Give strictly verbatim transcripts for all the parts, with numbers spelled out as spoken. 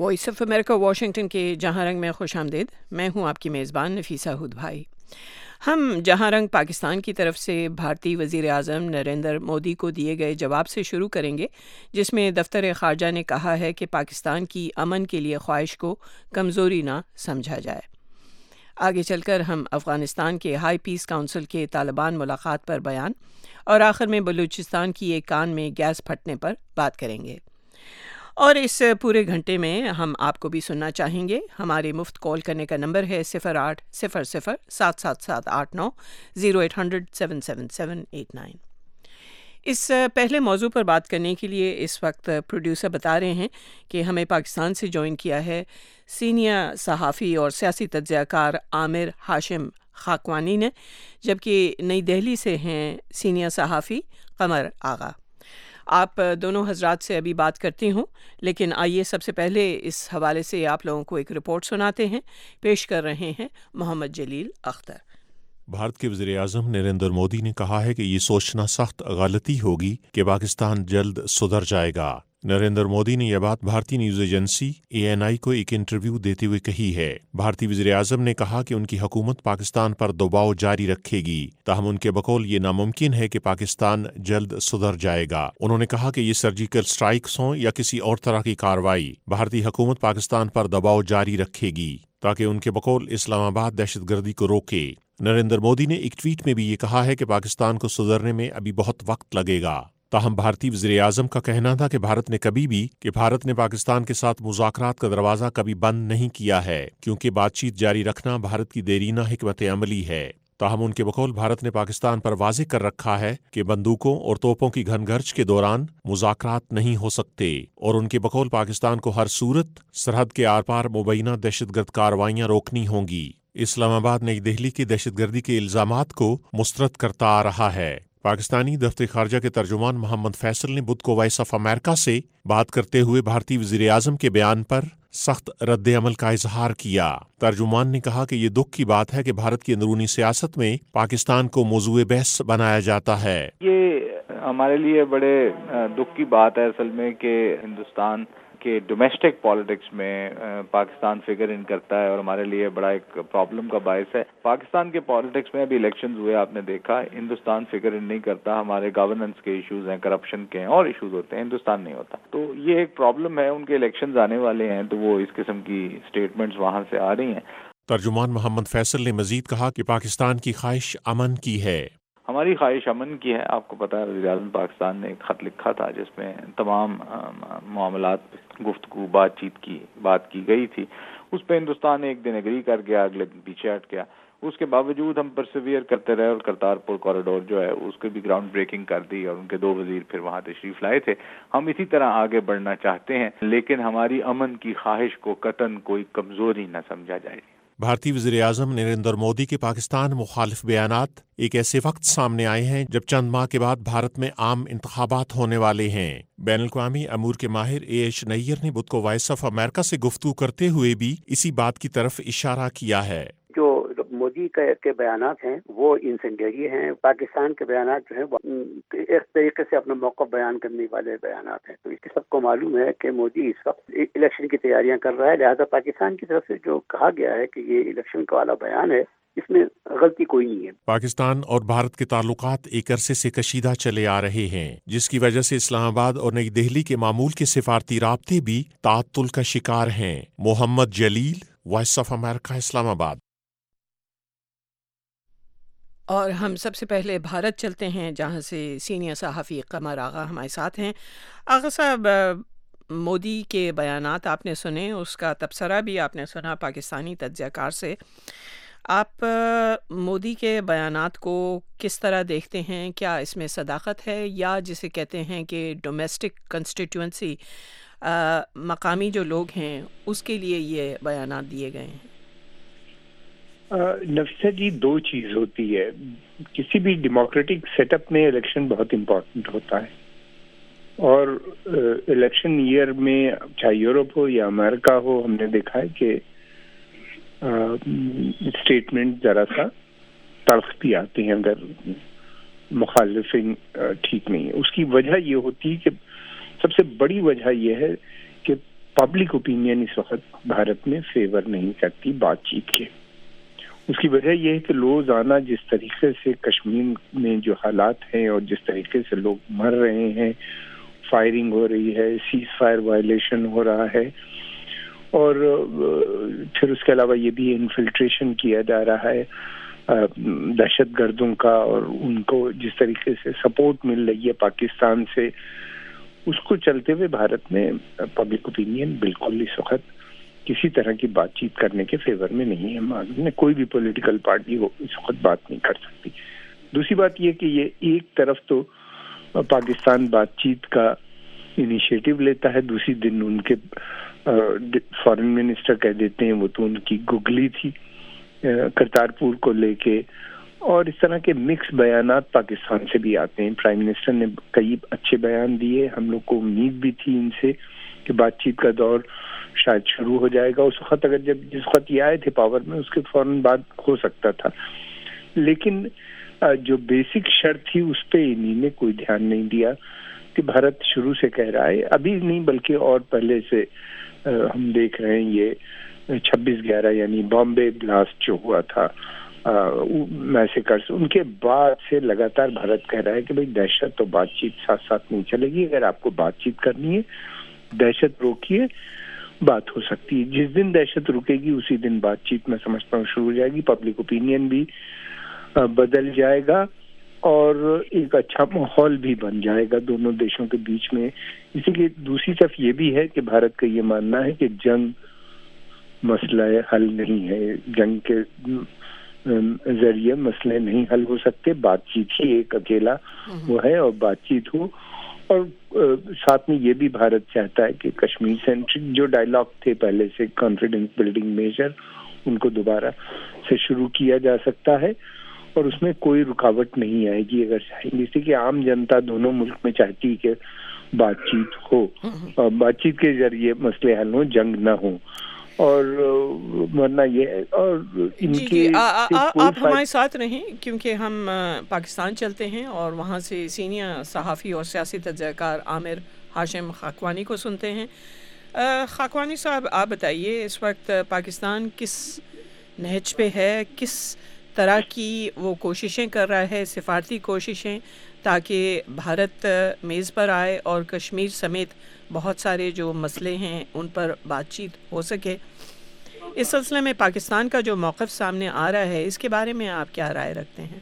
Voice of America Washington کے جہاں رنگ میں خوش آمدید. میں ہوں آپ کی میزبان نفیسہ ہود بھائی. ہم جہاں رنگ پاکستان کی طرف سے بھارتی وزیر اعظم نریندر مودی کو دیے گئے جواب سے شروع کریں گے، جس میں دفتر خارجہ نے کہا ہے کہ پاکستان کی امن کے لیے خواہش کو کمزوری نہ سمجھا جائے. آگے چل کر ہم افغانستان کے ہائی پیس کونسل کے طالبان ملاقات پر بیان اور آخر میں بلوچستان کی ایک کان میں گیس پھٹنے پر بات کریں گے. اور اس پورے گھنٹے میں ہم آپ کو بھی سننا چاہیں گے. ہمارے مفت کال کرنے کا نمبر ہے صفر آٹھ صفر صفر سات سات سات آٹھ نو zero eight hundred seven seven seven eight nine. اس پہلے موضوع پر بات کرنے کے لیے اس وقت پروڈیوسر بتا رہے ہیں کہ ہمیں پاکستان سے جوائن کیا ہے سینئر صحافی اور سیاسی تجزیہ کار عامر ہاشم خاکوانی نے، جبکہ نئی دہلی سے ہیں سینئر صحافی قمر آغا. آپ دونوں حضرات سے ابھی بات کرتی ہوں، لیکن آئیے سب سے پہلے اس حوالے سے آپ لوگوں کو ایک رپورٹ سناتے ہیں. پیش کر رہے ہیں محمد جلیل اختر. بھارت کے وزیر اعظم نریندر مودی نے کہا ہے کہ یہ سوچنا سخت غلطی ہوگی کہ پاکستان جلد سدھر جائے گا. نریندر مودی نے یہ بات بھارتی news agency A N I کو ایک انٹرویو دیتے ہوئے کہی ہے. بھارتی وزیر اعظم نے کہا کہ ان کی حکومت پاکستان پر دباؤ جاری رکھے گی، تاہم ان کے بقول یہ ناممکن ہے کہ پاکستان جلد سدھر جائے گا. انہوں نے کہا کہ یہ سرجیکل سٹرائکس ہوں یا کسی اور طرح کی کارروائی، بھارتی حکومت پاکستان پر دباؤ جاری رکھے گی تاکہ ان کے بقول اسلام آباد دہشت گردی کو روکے. نریندر مودی نے ایک ٹویٹ میں بھی یہ کہا ہے کہ پاکستان کو سدھرنے میں ابھی بہت وقت لگے گا. تاہم بھارتی وزیر اعظم کا کہنا تھا کہ بھارت نے کبھی بھی کہ بھارت نے پاکستان کے ساتھ مذاکرات کا دروازہ کبھی بند نہیں کیا ہے، کیونکہ بات چیت جاری رکھنا بھارت کی دیرینہ حکمت عملی ہے. تاہم ان کے بقول بھارت نے پاکستان پر واضح کر رکھا ہے کہ بندوقوں اور توپوں کی گھن گرچ کے دوران مذاکرات نہیں ہو سکتے، اور ان کے بقول پاکستان کو ہر صورت سرحد کے آر پار مبینہ دہشت گرد کارروائیاں روکنی ہوں گی. اسلام آباد نئی دہلی کے دہشت گردی کے الزامات کو مسترد کرتا آ رہا ہے. پاکستانی دفتر خارجہ کے ترجمان محمد فیصل نے بدھ کو وائس آف امریکہ سے بات کرتے ہوئے بھارتی وزیر اعظم کے بیان پر سخت رد عمل کا اظہار کیا. ترجمان نے کہا کہ یہ دکھ کی بات ہے کہ بھارت کی اندرونی سیاست میں پاکستان کو موضوع بحث بنایا جاتا ہے. یہ ہمارے لیے بڑے دکھ کی بات ہے اصل میں کہ ہندوستان کہ ڈومیسٹک پالیٹکس میں پاکستان فگر ان کرتا ہے، اور ہمارے لیے بڑا ایک پرابلم کا باعث ہے. پاکستان کے پالیٹکس میں ابھی الیکشنز ہوئے، آپ نے دیکھا، ہندوستان فگر ان نہیں کرتا. ہمارے گورننس کے ایشوز ہیں، کرپشن کے ہیں، اور ایشوز ہوتے ہیں، ہندوستان نہیں ہوتا. تو یہ ایک پرابلم ہے. ان کے الیکشنز آنے والے ہیں تو وہ اس قسم کی اسٹیٹمنٹس وہاں سے آ رہی ہیں. ترجمان محمد فیصل نے مزید کہا کہ پاکستان کی خواہش امن کی ہے. ہماری خواہش امن کی ہے. آپ کو پتہ ہے وزیر اعظم پاکستان نے ایک خط لکھا تھا جس میں تمام معاملات گفتگو بات چیت کی بات کی گئی تھی. اس پہ ہندوستان ایک دن اگری کر گیا، اگلے دن پیچھے ہٹ گیا. اس کے باوجود ہم پرسیویئر کرتے رہے اور کرتارپور کوریڈور جو ہے اس کی بھی گراؤنڈ بریکنگ کر دی، اور ان کے دو وزیر پھر وہاں تشریف لائے تھے. ہم اسی طرح آگے بڑھنا چاہتے ہیں، لیکن ہماری امن کی خواہش کو قطعاً کوئی کمزوری نہ سمجھا جائے. بھارتی وزیر اعظم نریندر مودی کے پاکستان مخالف بیانات ایک ایسے وقت سامنے آئے ہیں جب چند ماہ کے بعد بھارت میں عام انتخابات ہونے والے ہیں. بین الاقوامی امور کے ماہر اے ایچ نیر نے بدھ کو وائس آف امریکہ سے گفتگو کرتے ہوئے بھی اسی بات کی طرف اشارہ کیا ہے. جو مودی کے بیانات ہیں وہ انسینڈیری ہیں. پاکستان کے بیانات جو ہیں وہ ایک طریقے سے اپنا موقف بیان کرنے والے بیانات ہیں. تو اس سب کو معلوم ہے کہ مودی اس وقت الیکشن کی تیاریاں کر رہا ہے، لہذا پاکستان کی طرف سے جو کہا گیا ہے کہ یہ الیکشن کا والا بیان ہے، اس میں غلطی کوئی نہیں ہے. پاکستان اور بھارت کے تعلقات ایک عرصے سے کشیدہ چلے آ رہے ہیں، جس کی وجہ سے اسلام آباد اور نئی دہلی کے معمول کے سفارتی رابطے بھی تعطل کا شکار ہیں. محمد جلیل، وائس آف امریکہ، اسلام آباد. اور ہم سب سے پہلے بھارت چلتے ہیں، جہاں سے سینئر صحافی قمر آغا ہمارے ساتھ ہیں. آغا صاحب، مودی کے بیانات آپ نے سنے، اس کا تبصرہ بھی آپ نے سنا پاکستانی تجزیہ کار سے. آپ مودی کے بیانات کو کس طرح دیکھتے ہیں؟ کیا اس میں صداقت ہے، یا جسے کہتے ہیں کہ ڈومیسٹک کنسٹیٹوئنسی، مقامی جو لوگ ہیں اس کے لیے یہ بیانات دیے گئے ہیں؟ نفسہ جی، دو چیز ہوتی ہے. کسی بھی ڈیموکریٹک سیٹ اپ میں الیکشن بہت امپورٹنٹ ہوتا ہے، اور الیکشن ایئر میں چاہے یورپ ہو یا امریکہ ہو، ہم نے دیکھا ہے کہ اسٹیٹمنٹ ذرا سا تلخ بھی آتے ہیں اگر مخالفین ٹھیک نہیں ہے. اس کی وجہ یہ ہوتی ہے کہ سب سے بڑی وجہ یہ ہے کہ پبلک اوپینین اس وقت بھارت میں فیور نہیں کرتی بات چیت کے. اس کی وجہ یہ ہے کہ روزانہ جس طریقے سے کشمیر میں جو حالات ہیں اور جس طریقے سے لوگ مر رہے ہیں، فائرنگ ہو رہی ہے، سیز فائر وائلیشن ہو رہا ہے، اور پھر اس کے علاوہ یہ بھی انفلٹریشن کیا جا رہا ہے دہشت گردوں کا، اور ان کو جس طریقے سے سپورٹ مل رہی ہے پاکستان سے، اس کو چلتے ہوئے بھارت میں پبلک اوپینین بالکل اس وقت کسی طرح کی بات چیت کرنے کے فیور میں نہیں ہے. معلوم ہے کوئی بھی پولیٹیکل پارٹی ہو اس وقت بات نہیں کر سکتی. دوسری بات یہ کہ یہ ایک طرف تو پاکستان بات چیت کا انیشیٹو لیتا ہے، دوسری دن ان کے فارن منسٹر کہہ دیتے ہیں وہ تو ان کی گگلی تھی کرتارپور کو لے کے، اور اس طرح کے مکس بیانات پاکستان سے بھی آتے ہیں. پرائم منسٹر نے کئی اچھے بیان دیے، ہم لوگ کو امید بھی تھی ان سے کہ بات چیت کا دور شاید شروع ہو جائے گا. اس وقت اگر جب جس وقت یہ آئے تھے پاور میں اس کے فوراً بعد ہو سکتا تھا، لیکن جو بیسک شرط تھی اس پہ انہوں نے کوئی دھیان نہیں دیا کہ بھارت شروع سے کہہ رہا ہے، ابھی نہیں بلکہ اور پہلے سے ہم دیکھ رہے ہیں یہ چھبیس گیارہ یعنی بامبے بلاسٹ جو ہوا تھا میسیکرز، ان کے بعد سے لگاتار بھارت کہہ رہا ہے کہ بھئی دہشت تو بات چیت ساتھ ساتھ نہیں چلے گی، اگر آپ کو بات چیت کرنی ہے دہشت روکیے، بات ہو سکتی ہے. جس دن دہشت رکے گی اسی دن بات چیت میں سمجھتا ہوں شروع ہو جائے گی، پبلک اوپینین بھی بدل جائے گا اور ایک اچھا ماحول بھی بن جائے گا دونوں دیشوں کے بیچ میں. اسی لیے دوسری طرف یہ بھی ہے کہ بھارت کا یہ ماننا ہے کہ جنگ مسئلہ حل نہیں ہے، جنگ کے ذریعے مسئلے نہیں حل ہو سکتے، بات چیت ہی ایک اکیلا وہ ہے، اور بات چیت ہو. اور ساتھ میں یہ بھی بھارت چاہتا ہے کہ کشمیر سینٹرک جو ڈائلاگ تھے پہلے سے کانفیڈنس بلڈنگ میجر ان کو دوبارہ سے شروع کیا جا سکتا ہے، اور اس میں کوئی رکاوٹ نہیں آئے گی اگر چاہیں گے. اسی کہ عام جنتا دونوں ملک میں چاہتی کہ بات چیت ہو اور بات چیت کے ذریعے مسئلے حل ہوں، جنگ نہ ہو. اور ورنہ یہ ہے اور ان جی کے جی آپ ہمارے ساتھ رہیں کیونکہ ہم پاکستان چلتے ہیں اور وہاں سے سینئر صحافی اور سیاسی تجزیہ کار عامر ہاشم خاکوانی کو سنتے ہیں. خاکوانی صاحب آپ بتائیے اس وقت پاکستان کس نہج پہ ہے، کس طرح کی وہ کوششیں کر رہا ہے، سفارتی کوششیں، تاکہ بھارت میز پر آئے اور کشمیر سمیت بہت سارے جو مسئلے ہیں ان پر بات چیت ہو سکے. اس سلسلے میں پاکستان کا جو موقف سامنے آ رہا ہے اس کے بارے میں آپ کیا رائے رکھتے ہیں؟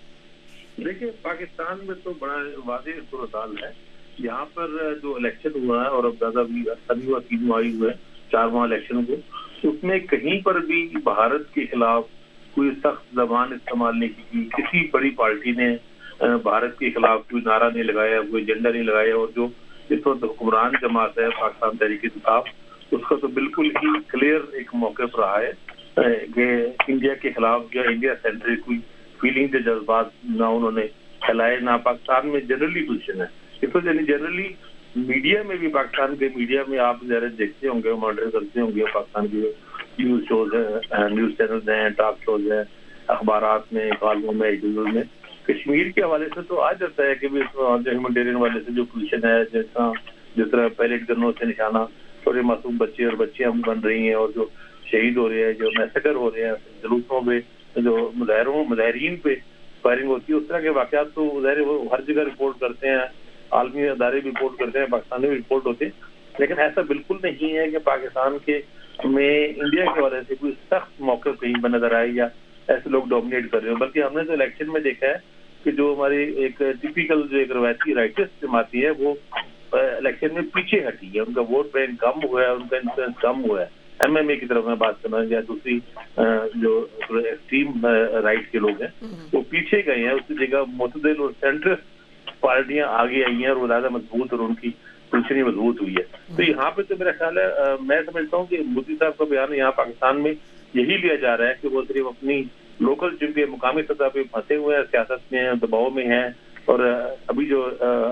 دیکھیں پاکستان میں تو بڑا واضح صورتحال ہے. یہاں پر جو الیکشن ہوا ہے اور اب زیادہ بھی اثر ہوا تین ماہ ہوئے چار ماہ الیکشن کو، اس میں کہیں پر بھی بھارت کے خلاف کوئی سخت زبان استعمال نہیں کی. کسی بڑی پارٹی نے بھارت کے خلاف کوئی نعرہ نہیں لگایا، کوئی ایجنڈا نہیں لگایا. اور جو اس وقت حکمران جماعت ہے پاکستان تحریک انصاف، اس کا تو بالکل ہی کلیئر ایک موقف رہا ہے کہ انڈیا کے خلاف یا انڈیا سینٹرک کوئی فیلنگ کے جذبات نہ انہوں نے پھیلائے، نہ پاکستان میں جنرلی پوزیشن ہے. اس وجہ یعنی جنرلی میڈیا میں بھی پاکستان کے میڈیا میں آپ ذرا دیکھتے ہوں گے، مانیٹر کرتے ہوں گے پاکستان کے نیوز شوز ہیں، نیوز چینلز ہیں، ٹاک شوز ہیں، اخبارات میں، کالموں میں، ایڈیٹورز میں کشمیر کے حوالے سے تو آ جاتا ہے کہ ہیومنٹیرین والے سے جو پوزیشن ہے، جس طرح جس طرح پیلیٹ گنوں سے نشانہ چھوٹے معصوم بچے اور بچیاں بن رہی ہیں، اور جو شہید ہو رہے ہیں، جو میسیکر ہو رہے ہیں، جلوسوں پہ جو مظاہروں مظاہرین پہ فائرنگ ہوتی ہے، اس طرح کے واقعات تو ظاہر وہ ہر جگہ رپورٹ کرتے ہیں، عالمی ادارے بھی رپورٹ کرتے ہیں، پاکستان میں بھی رپورٹ ہوتے ہیں. لیکن ایسا بالکل نہیں ہے کہ پاکستان کے میں انڈیا کے حوالے سے کوئی سخت موقف کہیں پر نظر آئے یا ایسے لوگ ڈومینیٹ کر رہے ہو. بلکہ ہم نے تو الیکشن میں دیکھا ہے کہ جو ہماری ایک ٹیپیکل جو ایک روایتی رائٹس جماعتی ہے وہ الیکشن میں پیچھے ہٹی ہے، ان کا ووٹ بینک کم ہوا ہے، ان کا انفلوئنس کم ہوا ہے. ایم ایم اے کی طرف میں بات کرنا یا دوسری جو ایکسٹریم رائٹ کے لوگ ہیں وہ پیچھے گئے ہیں، اس کی جگہ معتدل اور سینٹرسٹ پارٹیاں آگے آئی ہیں اور وہ زیادہ مضبوط اور ان کی پوزیشن مضبوط ہوئی ہے. تو یہاں پہ تو میرا خیال ہے، میں سمجھتا ہوں کہ مودی صاحب کا بیان یہاں پاکستان میں یہی لیا جا رہا ہے کہ وہ صرف اپنی لوکل چونکہ مقامی سطح پہ پھنسے ہوئے ہیں، سیاست میں ہیں، دباؤ میں ہیں، اور ابھی جو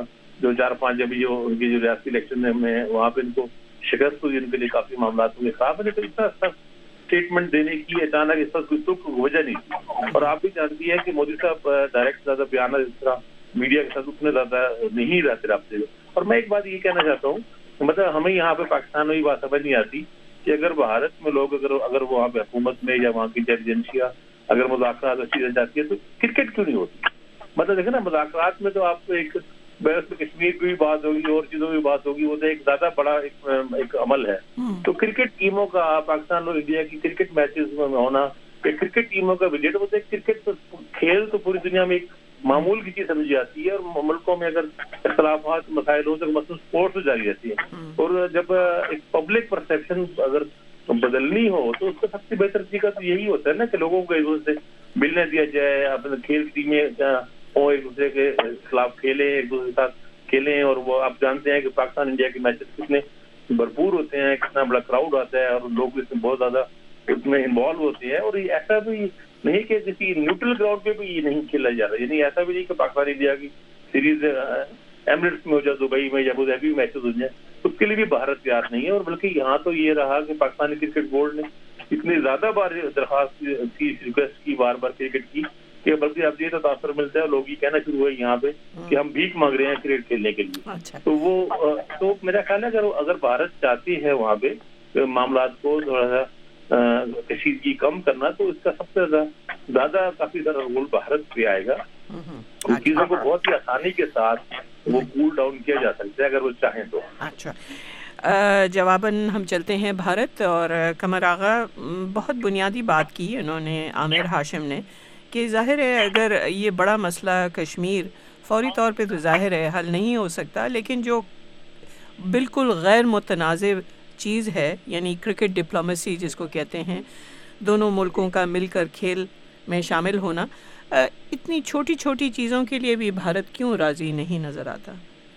جو چار پانچ ابھی جو ان کی جو ریاستی الیکشن میں وہاں پہ ان کو شکست ہوئی، ان کے لیے کافی معاملات ہوئے خراب ہے. تو اتنا سخت اسٹیٹمنٹ دینے کی اچانک اس پر کوئی تک وجہ نہیں تھی. اور آپ بھی جانتی ہیں کہ مودی صاحب ڈائریکٹ زیادہ بیانات اس طرح میڈیا کے ساتھ اتنے زیادہ نہیں رہتے رابطے. اور میں ایک بات یہ کہنا چاہتا ہوں مطلب ہمیں یہاں پہ پاکستان میں یہ بات سمجھ نہیں آتی کہ اگر بھارت میں لوگ اگر اگر وہاں پہ حکومت میں یا وہاں کی انٹیلیجنسیا اگر مذاکرات اچھی رہ جاتی ہے تو کرکٹ کیوں نہیں ہوتی. مطلب دیکھیں نا مذاکرات میں تو آپ کو ایک کشمیر کی بھی بات ہوگی اور چیزوں کی بات ہوگی, وہ تو ایک زیادہ بڑا ایک, ایک عمل ہے. تو کرکٹ ٹیموں کا پاکستان اور انڈیا کی کرکٹ میچز میں ہونا, کرکٹ ٹیموں کا وزٹ ہوتا ہے. کرکٹ کھیل تو پوری دنیا میں ایک معمول کی چیز سمجھی جاتی ہے, اور ملکوں میں اگر اختلافات مسائل ہو تو مثلاً اسپورٹس تو جاری رہتی ہے. اور جب ایک پبلک پرسیپشن اگر بدلنی ہو تو اس کا سب سے بہتر طریقہ تو یہی ہوتا ہے نا کہ لوگوں کو ایک دوسرے سے ملنے دیا جائے, اپنے کھیل ٹیمیں ہوں ایک دوسرے کے خلاف کھیلیں, ایک دوسرے کے ساتھ کھیلیں. اور وہ آپ جانتے ہیں کہ پاکستان انڈیا کے میچز کتنے بھرپور ہوتے ہیں, کتنا بڑا کراؤڈ آتا ہے اور لوگ اس میں بہت زیادہ اس میں انوالو ہوتے ہیں. اور ایسا بھی نہیں کہ کسی نیوٹرل گراؤنڈ پہ بھی یہ نہیں کھیلا جا رہا, یعنی ایسا بھی نہیں کہ پاکستان انڈیا کی سیریز ایمریٹس میں ہو جائے, دبئی میں یا ابو ظہبی میں میچز ہو جائیں, اس کے لیے بھی بھارت تیار نہیں ہے. اور بلکہ یہاں تو یہ رہا کہ پاکستانی کرکٹ بورڈ نے اتنی زیادہ بار درخواست کی, ریکویسٹ کی بار بار کرکٹ کی, کہ بلکہ اب یہ تو تاثر ملتا ہے, لوگ یہ کہنا شروع ہوئے یہاں پہ کہ ہم بھیک مانگ رہے ہیں کرکٹ کھیلنے کے لیے. تو وہ تو میرا خیال ہے اگر اگر بھارت چاہتی ہے وہاں پہ معاملات کو تھوڑا سا کشیدگی کم کرنا, تو اس کا سب سے زیادہ کافی زیادہ رول بھارت پہ آئے گا. ان چیزوں کو بہت ہی آسانی کے ساتھ وہ کول ڈاؤن کیا جا سکتا ہے اگر وہ چاہیں تو. اچھا, جواباً ہم چلتے ہیں بھارت. اور قمر آغا بہت بنیادی بات کی انہوں نے عامر ہاشم نے, کہ ظاہر ہے اگر یہ بڑا مسئلہ کشمیر فوری طور پہ تو ظاہر ہے حل نہیں ہو سکتا, لیکن جو بالکل غیر متنازع چیز ہے یعنی کرکٹ ڈپلومیسی جس کو کہتے ہیں, دونوں ملکوں کا مل کر کھیل میں شامل ہونا, اتنی چھوٹی چھوٹی چیزوں کے لیے بھی بھارت کیوں راضی نہیں نظر آتا؟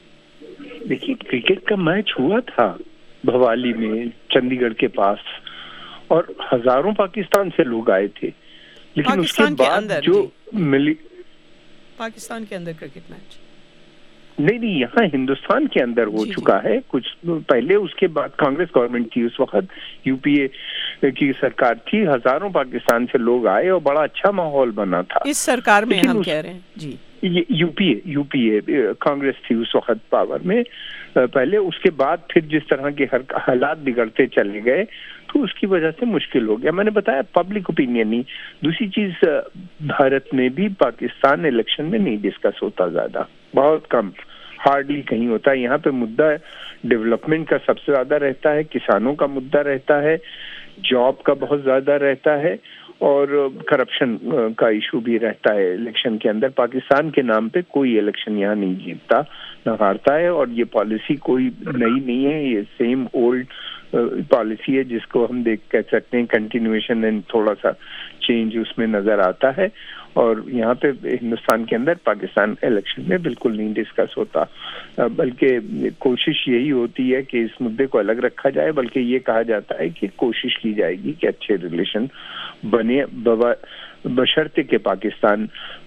دیکھیے کرکٹ کا میچ ہوا تھا بھوالی میں چندی گڑھ کے پاس, اور ہزاروں پاکستان سے لوگ آئے تھے, لیکن اس کے بعد جو ملی پاکستان کے اندر کرکٹ میچ نہیں نہیں یہاں ہندوستان کے اندر ہو چکا ہے کچھ پہلے. اس کے بعد کانگریس گورنمنٹ تھی اس وقت, یو پی اے کی سرکار تھی, ہزاروں پاکستان سے لوگ آئے اور بڑا اچھا ماحول بنا تھا. اس سرکار میں ہم کہہ رہے ہیں جی U P A U P A Congress تھی اس وقت پاور میں پہلے. اس کے بعد پھر جس طرح کے حالات بگڑتے چلے گئے تو اس کی وجہ سے مشکل ہو گیا. میں نے بتایا پبلک اوپینین نہیں. دوسری چیز, بھارت میں بھی پاکستان الیکشن میں نہیں ڈسکس ہوتا, زیادہ بہت کم, ہارڈلی کہیں ہوتا ہے. یہاں پہ مدعا ڈیولپمنٹ کا سب سے زیادہ رہتا ہے, کسانوں کا مدعا رہتا ہے, جاب کا بہت زیادہ رہتا ہے, اور کرپشن کا ایشو بھی رہتا ہے الیکشن کے اندر. پاکستان کے نام پہ کوئی الیکشن یہاں نہیں جیتتا نہ ہارتا ہے, اور یہ پالیسی کوئی نئی نہیں ہے, یہ سیم اولڈ پالیسی ہے جس کو ہم دیکھ کہہ سکتے ہیں کنٹینیویشن اینڈ تھوڑا سا چینج اس میں نظر آتا ہے. اور یہاں پہ ہندوستان کے اندر پاکستان الیکشن میں بالکل نہیں ڈسکس ہوتا, بلکہ کوشش یہی ہوتی ہے کہ اس مدعے کو الگ رکھا جائے, بلکہ یہ کہا جاتا ہے کہ کوشش کی جائے گی کہ اچھے ریلیشن بنے, بشرطے کہ پاکستان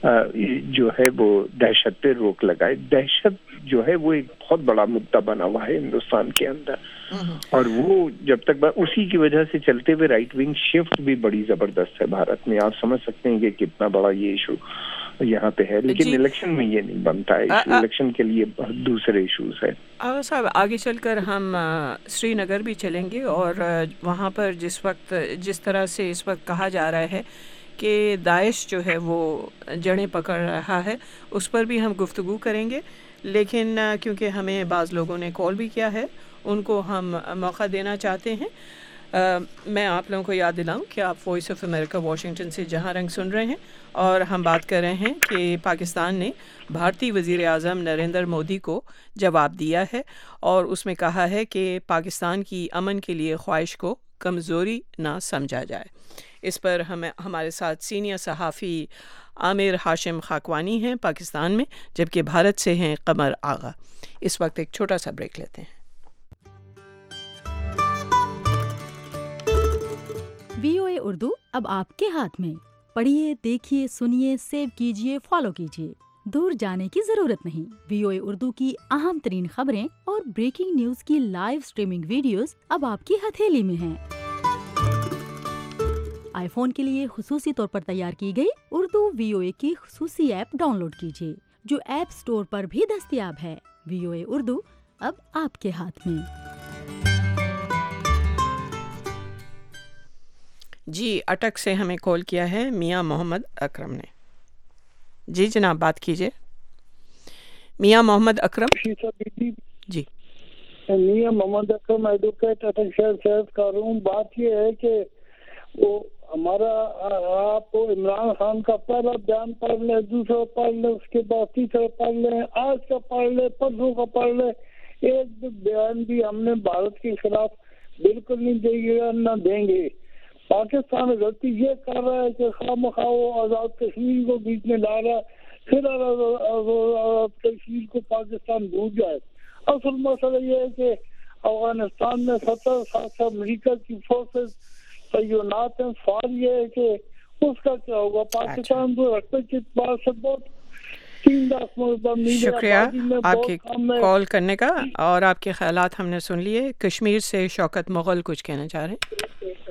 جو ہے وہ دہشت پہ روک لگائے. دہشت جو ہے وہ ایک بہت بڑا مدعا بنا ہوا ہے ہندوستان کے اندر, اور وہ جب تک اسی کی وجہ سے چلتے ہوئے رائٹ ونگ شفٹ بھی بڑی زبردست ہے بھارت میں. آپ سمجھ سکتے ہیں کہ کتنا بڑا یہ ایشو یہاں پہ ہے, لیکن الیکشن میں یہ نہیں بنتا ہے. الیکشن کے لیے دوسرے ایشوز ہیں. آغا صاحب آگے چل کر ہم سری نگر بھی چلیں گے, اور وہاں پر جس وقت جس طرح سے اس وقت کہا جا رہا ہے کہ داعش جو ہے وہ جڑیں پکڑ رہا ہے, اس پر بھی ہم گفتگو کریں گے. لیکن کیونکہ ہمیں بعض لوگوں نے کال بھی کیا ہے, ان کو ہم موقع دینا چاہتے ہیں. آ, میں آپ لوگوں کو یاد دلاؤں کہ آپ وائس آف امریکہ واشنگٹن سے جہاں رنگ سن رہے ہیں, اور ہم بات کر رہے ہیں کہ پاکستان نے بھارتی وزیر اعظم نریندر مودی کو جواب دیا ہے, اور اس میں کہا ہے کہ پاکستان کی امن کے لیے خواہش کو کمزوری نہ سمجھا جائے. اس پر ہمیں ہمارے ساتھ سینئر صحافی عامر ہاشم خاکوانی ہیں پاکستان میں, جبکہ بھارت سے ہیں قمر آغا. اس وقت ایک چھوٹا سا بریک لیتے ہیں. وی او اے اردو اب آپ کے ہاتھ میں. پڑھیے, دیکھیے, سنیے, سیو کیجیے, فالو کیجیے. دور جانے کی ضرورت نہیں. وی او اے اردو کی اہم ترین خبریں اور بریکنگ نیوز کی لائیو سٹریمنگ ویڈیوز اب آپ کی ہتھیلی میں ہیں. آئی فون کے لیے خصوصی طور پر تیار کی گئی اردو وی او اے کی خصوصی ایپ ڈاؤن لوڈ کیجیے, جو ایپ سٹور پر بھی دستیاب ہے. وی او اے اردو اب آپ کے ہاتھ میں. جی اٹک سے ہمیں کال کیا ہے میاں محمد اکرم نے. جی جناب بات کیجیے. میاں محمد اکرم. جی میاں محمد اکرم ایڈوکیٹ اٹک شہر صاحب کا روم. بات یہ ہے کہ وہ ہمارا آپ عمران خان کا پہلا بیان پڑھ لیں, دوسرا پڑھ لیں, اس کے بعد تیسرا پڑھ لیں, آج کا پڑھ لیں, پرسوں کا پڑھ لیں. ایک بیان بھی ہم نے بھارت کے خلاف بالکل نہیں دیں گے, نہ دیں گے. پاکستان غلطی یہ کر رہا ہے کہ خواہ مخواہ وہ آزاد کشمیر کو بیچ میں لا رہا ہے, پھر آزاد کشمیر کو پاکستان بھول جائے. اصل مسئلہ یہ ہے کہ افغانستان میں ستر سال سے امریکہ کی فورسز تعینات ہیں. سوال یہ ہے کہ اس کا کیا ہوگا. پاکستان کو رکھتے کے بعد سے بہت تین دس شکریہ آپ کی کال کرنے کا, اور آپ کے خیالات ہم نے سن لیے. کشمیر سے شوکت مغل کچھ کہنا چاہ رہے ہیں.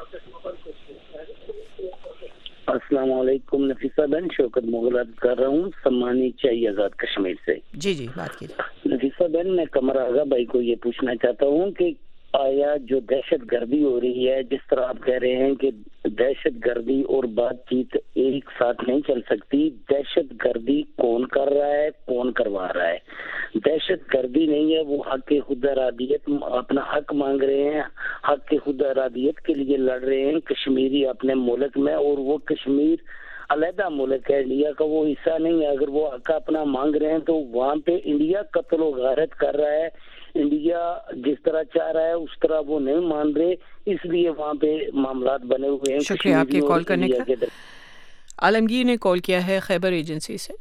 السلام علیکم نفیسہ بہن, شوکت مغل کر رہا ہوں سمانی چاہیے آزاد کشمیر سے. جی جی بات کیجیے. نفیسہ بہن میں قمر آغا بھائی کو یہ پوچھنا چاہتا ہوں کہ آیا جو دہشت گردی ہو رہی ہے, جس طرح آپ کہہ رہے ہیں کہ دہشت گردی اور بات چیت ایک ساتھ نہیں چل سکتی, دہشت گردی کون کر رہا ہے, کون کروا رہا ہے؟ دہشت گردی نہیں ہے, وہ حق خود ارادیت, اپنا حق مانگ رہے ہیں, حق خود ارادیت کے لیے لڑ رہے ہیں کشمیری اپنے ملک میں. اور وہ کشمیر علیحدہ ملک ہے, انڈیا کا وہ حصہ نہیں ہے. اگر وہ حق اپنا مانگ رہے ہیں تو وہاں پہ انڈیا قتل و غارت کر رہا ہے. انڈیا جس طرح چاہ رہا ہے اس طرح وہ نہیں مان رہے, اس لیے وہاں پہ معاملات بنے ہوئے ہیں. شکریہ آپ کی کال کرنے کا. عالمگیر نے کال کیا ہے خیبر ایجنسی سے.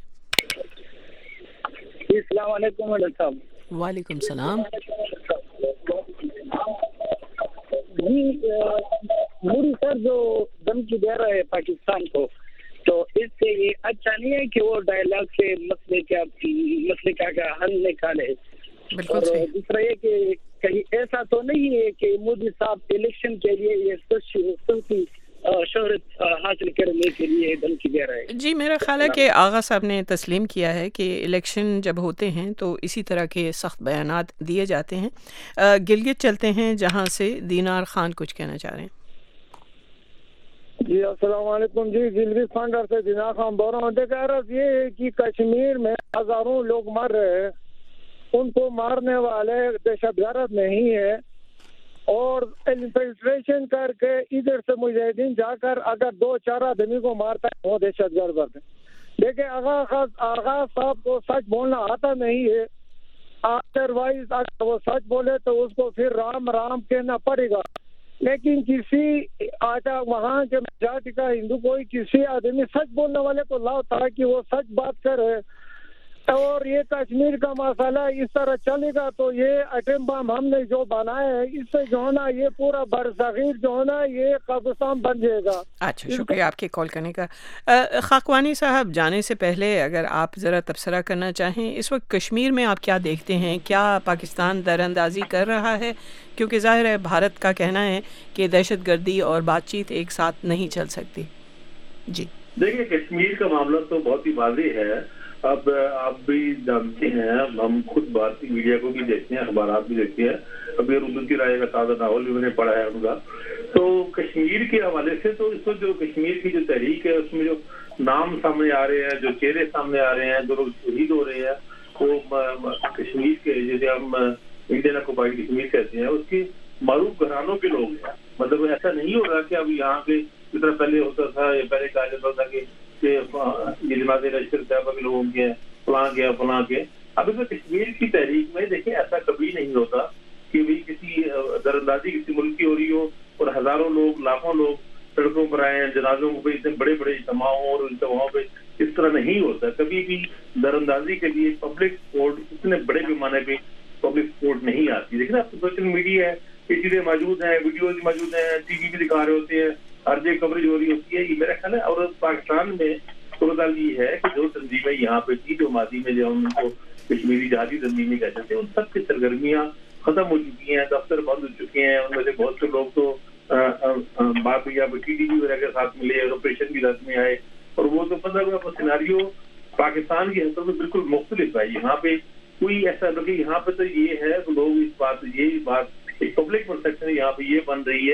السلام علیکم صاحب. وعلیکم السلام. جی مودی سر جو دھمکی دے رہے ہیں پاکستان کو, تو اس سے یہ اچھا نہیں ہے کہ وہ ڈائلاگ سے مسئلے کا مسئلے کا حل نکالے. اور دوسرا یہ کہ کہیں ایسا تو نہیں ہے کہ مودی صاحب الیکشن کے لیے یہ سلطی شہرت حاصل کرنے کے لیے دھمکی دے رہے ہیں. جی میرا خیال ہے کہ آغا صاحب نے تسلیم کیا ہے کہ الیکشن جب ہوتے ہیں تو اسی طرح کے سخت بیانات دیے جاتے ہیں. گلگت چلتے ہیں جہاں سے دینار خان کچھ کہنا چاہ رہے ہیں. جی السلام علیکم. جی گلگت فنڈر سے دینار خان بول رہا ہوں. دیکھا رہا یہ ہے کہ کشمیر میں ہزاروں لوگ مر رہے ہیں, ان کو مارنے والے دہشت گرد نہیں ہے, اور انفلٹریشن کر کے ادھر سے مجاہدین جا کر اگر دو چار آدمی کو مارتا ہے وہ دہشت گرد ہے. دیکھیں آغا آغا صاحب کو سچ بولنا آتا نہیں ہے, ادر وائز اگر وہ سچ بولے تو اس کو پھر رام رام کہنا پڑے گا. لیکن کسی آجا وہاں کے جاتی کا ہندو کوئی کسی آدمی سچ بولنے والے کو لاؤ تاکہ وہ سچ بات کرے. اور یہ کشمیر کا مسئلہ اس طرح چلے گا تو یہ ایٹم بم ہم نے جو بنایا ہے اس سے جو ہے نا یہ پورا برصغیر جو ہے نا یہ قبرستان بن جائے گا. اچھا شکریہ آپ کے کال کرنے کا. خاکوانی صاحب جانے سے پہلے اگر آپ ذرا تبصرہ کرنا چاہیں, اس وقت کشمیر میں آپ کیا دیکھتے ہیں؟ کیا پاکستان در اندازی کر رہا ہے؟ کیونکہ ظاہر ہے بھارت کا کہنا ہے کہ دہشت گردی اور بات چیت ایک ساتھ نہیں چل سکتی. جی دیکھیں کشمیر کا معاملہ تو بہت ہی واضح ہے. اب آپ بھی جانتے ہیں, ہم خود بھارتی میڈیا کو بھی دیکھتے ہیں, اخبارات بھی دیکھتے ہیں. ابھی رودوتی رائے کا تازہ ناول بھی میں نے پڑھا ہے ان کا. تو کشمیر کے حوالے سے تو اس وقت جو کشمیر کی جو تحریک ہے اس میں جو نام سامنے آ رہے ہیں, جو چہرے سامنے آ رہے ہیں, جو لوگ شہید ہو رہے ہیں, وہ کشمیر کے جیسے ہم انڈین آکوپائیڈ کشمیر کہتے ہیں اس کے معروف گھرانوں کے لوگ ہیں. مطلب ایسا نہیں ہو رہا کہ اب یہاں کے جس طرح پہلے ہوتا تھا, یہ پہلے کہا جاتا تھا کہ یہ جماعت لشکر صاحبہ کے لوگوں کے فلاں کے فلاں کے. اب اس کشمیر کی تحریک میں دیکھیں ایسا کبھی نہیں ہوتا کہ بھی کسی در اندازی کسی ملک کی ہو رہی ہو اور ہزاروں لوگ لاکھوں لوگ سڑکوں پر آئے ہیں, جنازوں پہ اتنے بڑے بڑے اجتماعوں اور اجتماعوں پہ اس طرح نہیں ہوتا. کبھی بھی در اندازی کے لیے پبلک سپورٹ اتنے بڑے پیمانے پہ پبلک سپورٹ نہیں آتی. لیکن اب سوشل میڈیا ہے, یہ چیزیں موجود ہیں, ویڈیوز موجود ہیں, ٹی وی بھی دکھا رہے ہوتے ہیں, ہر جگہ کوریج ہو رہی ہوتی ہے. یہ میرا خیال ہے. اور پاکستان میں صورتحال یہ ہے کہ جو تنظیمیں یہاں پہ تھی, جو ماضی میں جو ہم ان کو کشمیری جہادی تنظیمیں کہتے تھے, ان سب کی سرگرمیاں ختم ہو چکی ہیں, دفتر بند ہو چکے ہیں. ان میں سے بہت سے لوگ تو باپ یا ٹی ڈی پی وغیرہ کے ساتھ ملے اور آپریشن بھی رات میں آئے, اور وہ تو پندرہ کا سیناریو پاکستان کی حیثیت سے بالکل مختلف ہے. یہاں پہ کوئی ایسا بلکہ یہاں پہ تو یہ ہے کہ لوگ اس بات یہ بات ایک پبلک پرسپشن یہاں پہ یہ بن رہی ہے